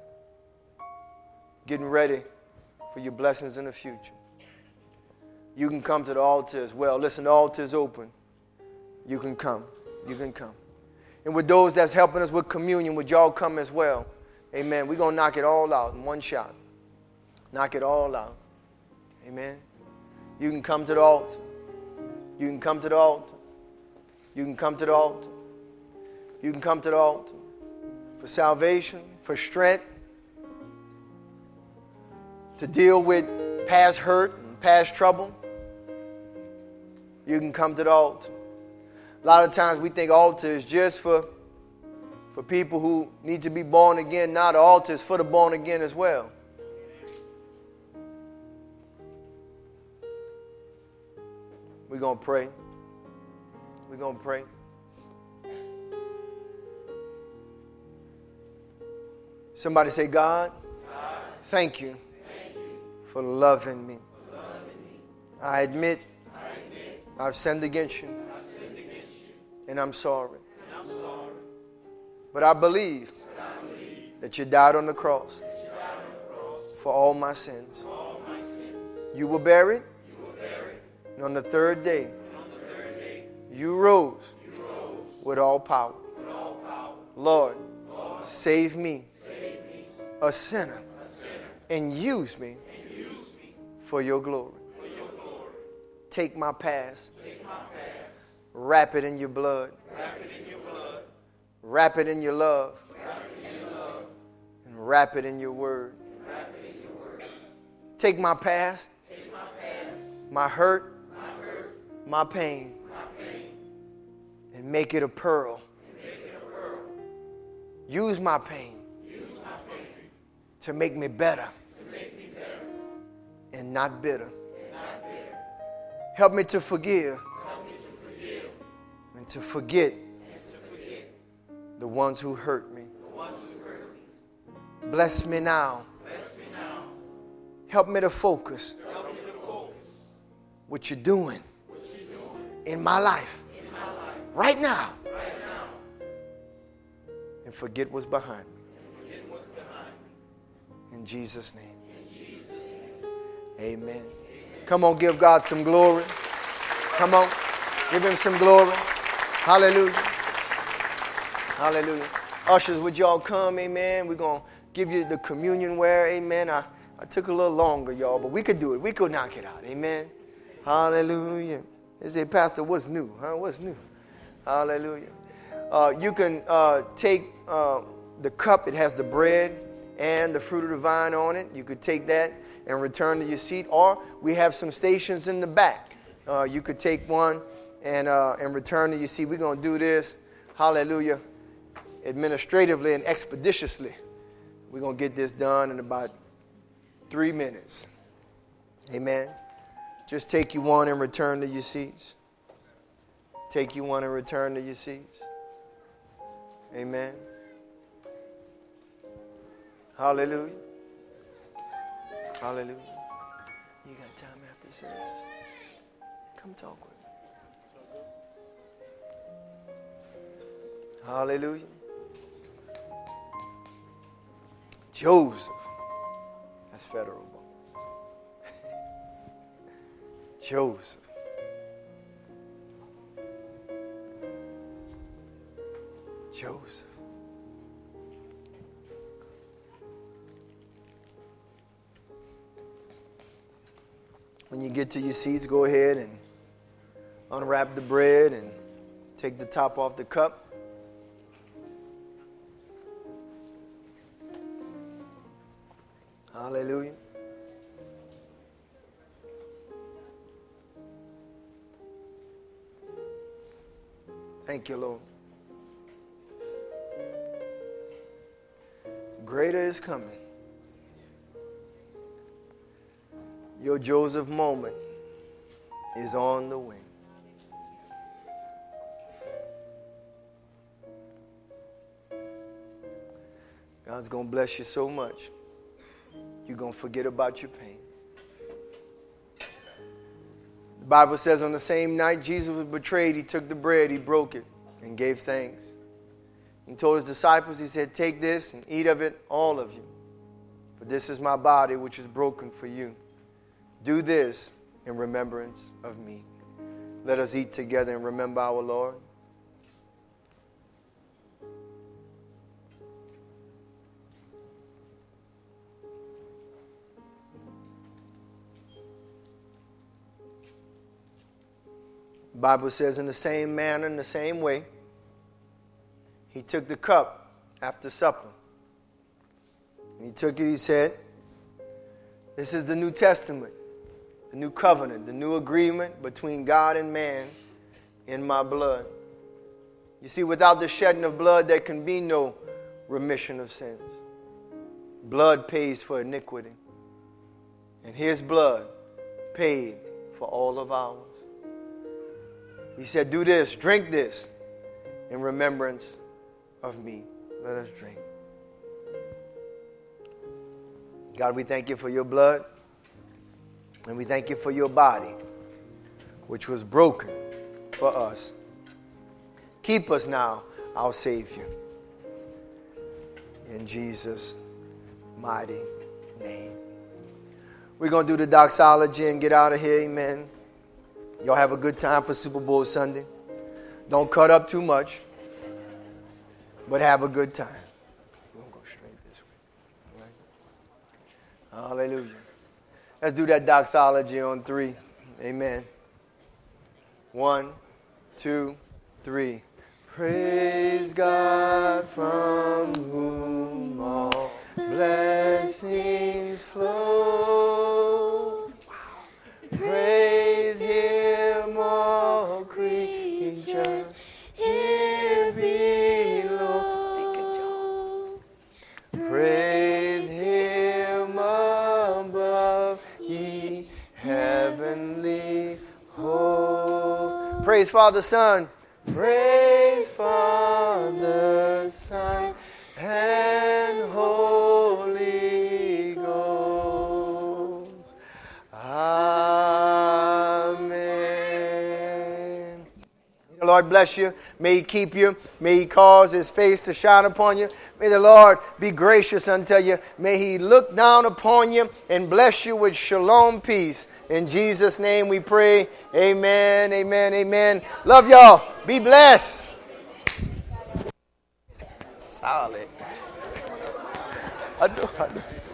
getting ready for your blessings in the future, you can come to the altar as well. Listen, the altar is open. You can come. You can come. And with those that's helping us with communion, would y'all come as well? Amen. We're going to knock it all out in one shot. Knock it all out. Amen. You can come to the altar. You can come to the altar. You can come to the altar. You can come to the altar for salvation, for strength, to deal with past hurt and past trouble. You can come to the altar. A lot of times we think altar is just for people who need to be born again. Now the altar is for the born again as well. We're going to pray. We're going to pray. Somebody say, God, thank you for loving me. I admit I've sinned against you. And I'm sorry. But I believe that you died on the cross for all my sins. You were buried. And on the third day, you rose with all power. Lord, save me, a sinner, and use me for your glory. Take my past. Wrap it in your blood. Wrap it in your love. And wrap it in your word. Take my past, my hurt, my pain, and make it a pearl. Use my pain to make me better and not bitter. Help me to forgive and to forget the ones who hurt me. Bless me now. Help me to focus what you're doing in my life right now and forget what's behind me. In Jesus' name. Amen. Come on, give God some glory. Come on, give him some glory. Hallelujah. Hallelujah. Ushers, would y'all come? Amen. We're going to give you the communion ware. Amen. I took a little longer, y'all, but we could do it. We could knock it out. Amen. Hallelujah. They say, Pastor, what's new? What's new? Hallelujah. You can take the cup. It has the bread and the fruit of the vine on it. You could take that and return to your seat. Or we have some stations in the back. You could take one and return to your seat. We're going to do this, hallelujah, administratively and expeditiously. We're going to get this done in about 3 minutes. Amen. Just take you one and return to your seats. Take you one and return to your seats. Amen. Hallelujah. Hallelujah. You got time after service? Come talk with me. Hallelujah. Joseph. That's federal. Joseph. Joseph. When you get to your seats, go ahead and unwrap the bread and take the top off the cup. Hallelujah. Thank you, Lord. Greater is coming. Your Joseph moment is on the way. God's going to bless you so much, you're going to forget about your pain. The Bible says on the same night Jesus was betrayed, he took the bread, he broke it, and gave thanks. He told his disciples, he said, take this and eat of it, all of you. For this is my body, which is broken for you. Do this in remembrance of me. Let us eat together and remember our Lord. The Bible says in the same manner, in the same way, he took the cup after supper. He took it, he said, this is the New Testament, the new covenant, the new agreement between God and man in my blood. You see, without the shedding of blood, there can be no remission of sins. Blood pays for iniquity. And his blood paid for all of ours. He said, do this, drink this in remembrance of me. Let us drink. God, we thank you for your blood, and we thank you for your body, which was broken for us. Keep us now, our Savior. In Jesus' mighty name. We're going to do the doxology and get out of here. Amen. Y'all have a good time for Super Bowl Sunday. Don't cut up too much, but have a good time. We're going to go straight this way. All right? Hallelujah. Let's do that doxology on 3. Amen. 1, 2, 3. Praise God from whom all blessings flow. Praise him, all creatures here below. Praise him above, ye heavenly hosts. Praise Father, Son. Praise Father, Son, and Holy Ghost. Amen. Lord bless you. May he keep you. May he cause his face to shine upon you. May the Lord be gracious unto you. May he look down upon you and bless you with shalom peace. In Jesus' name we pray. Amen, amen, amen. Love y'all. Be blessed. Solid. I do.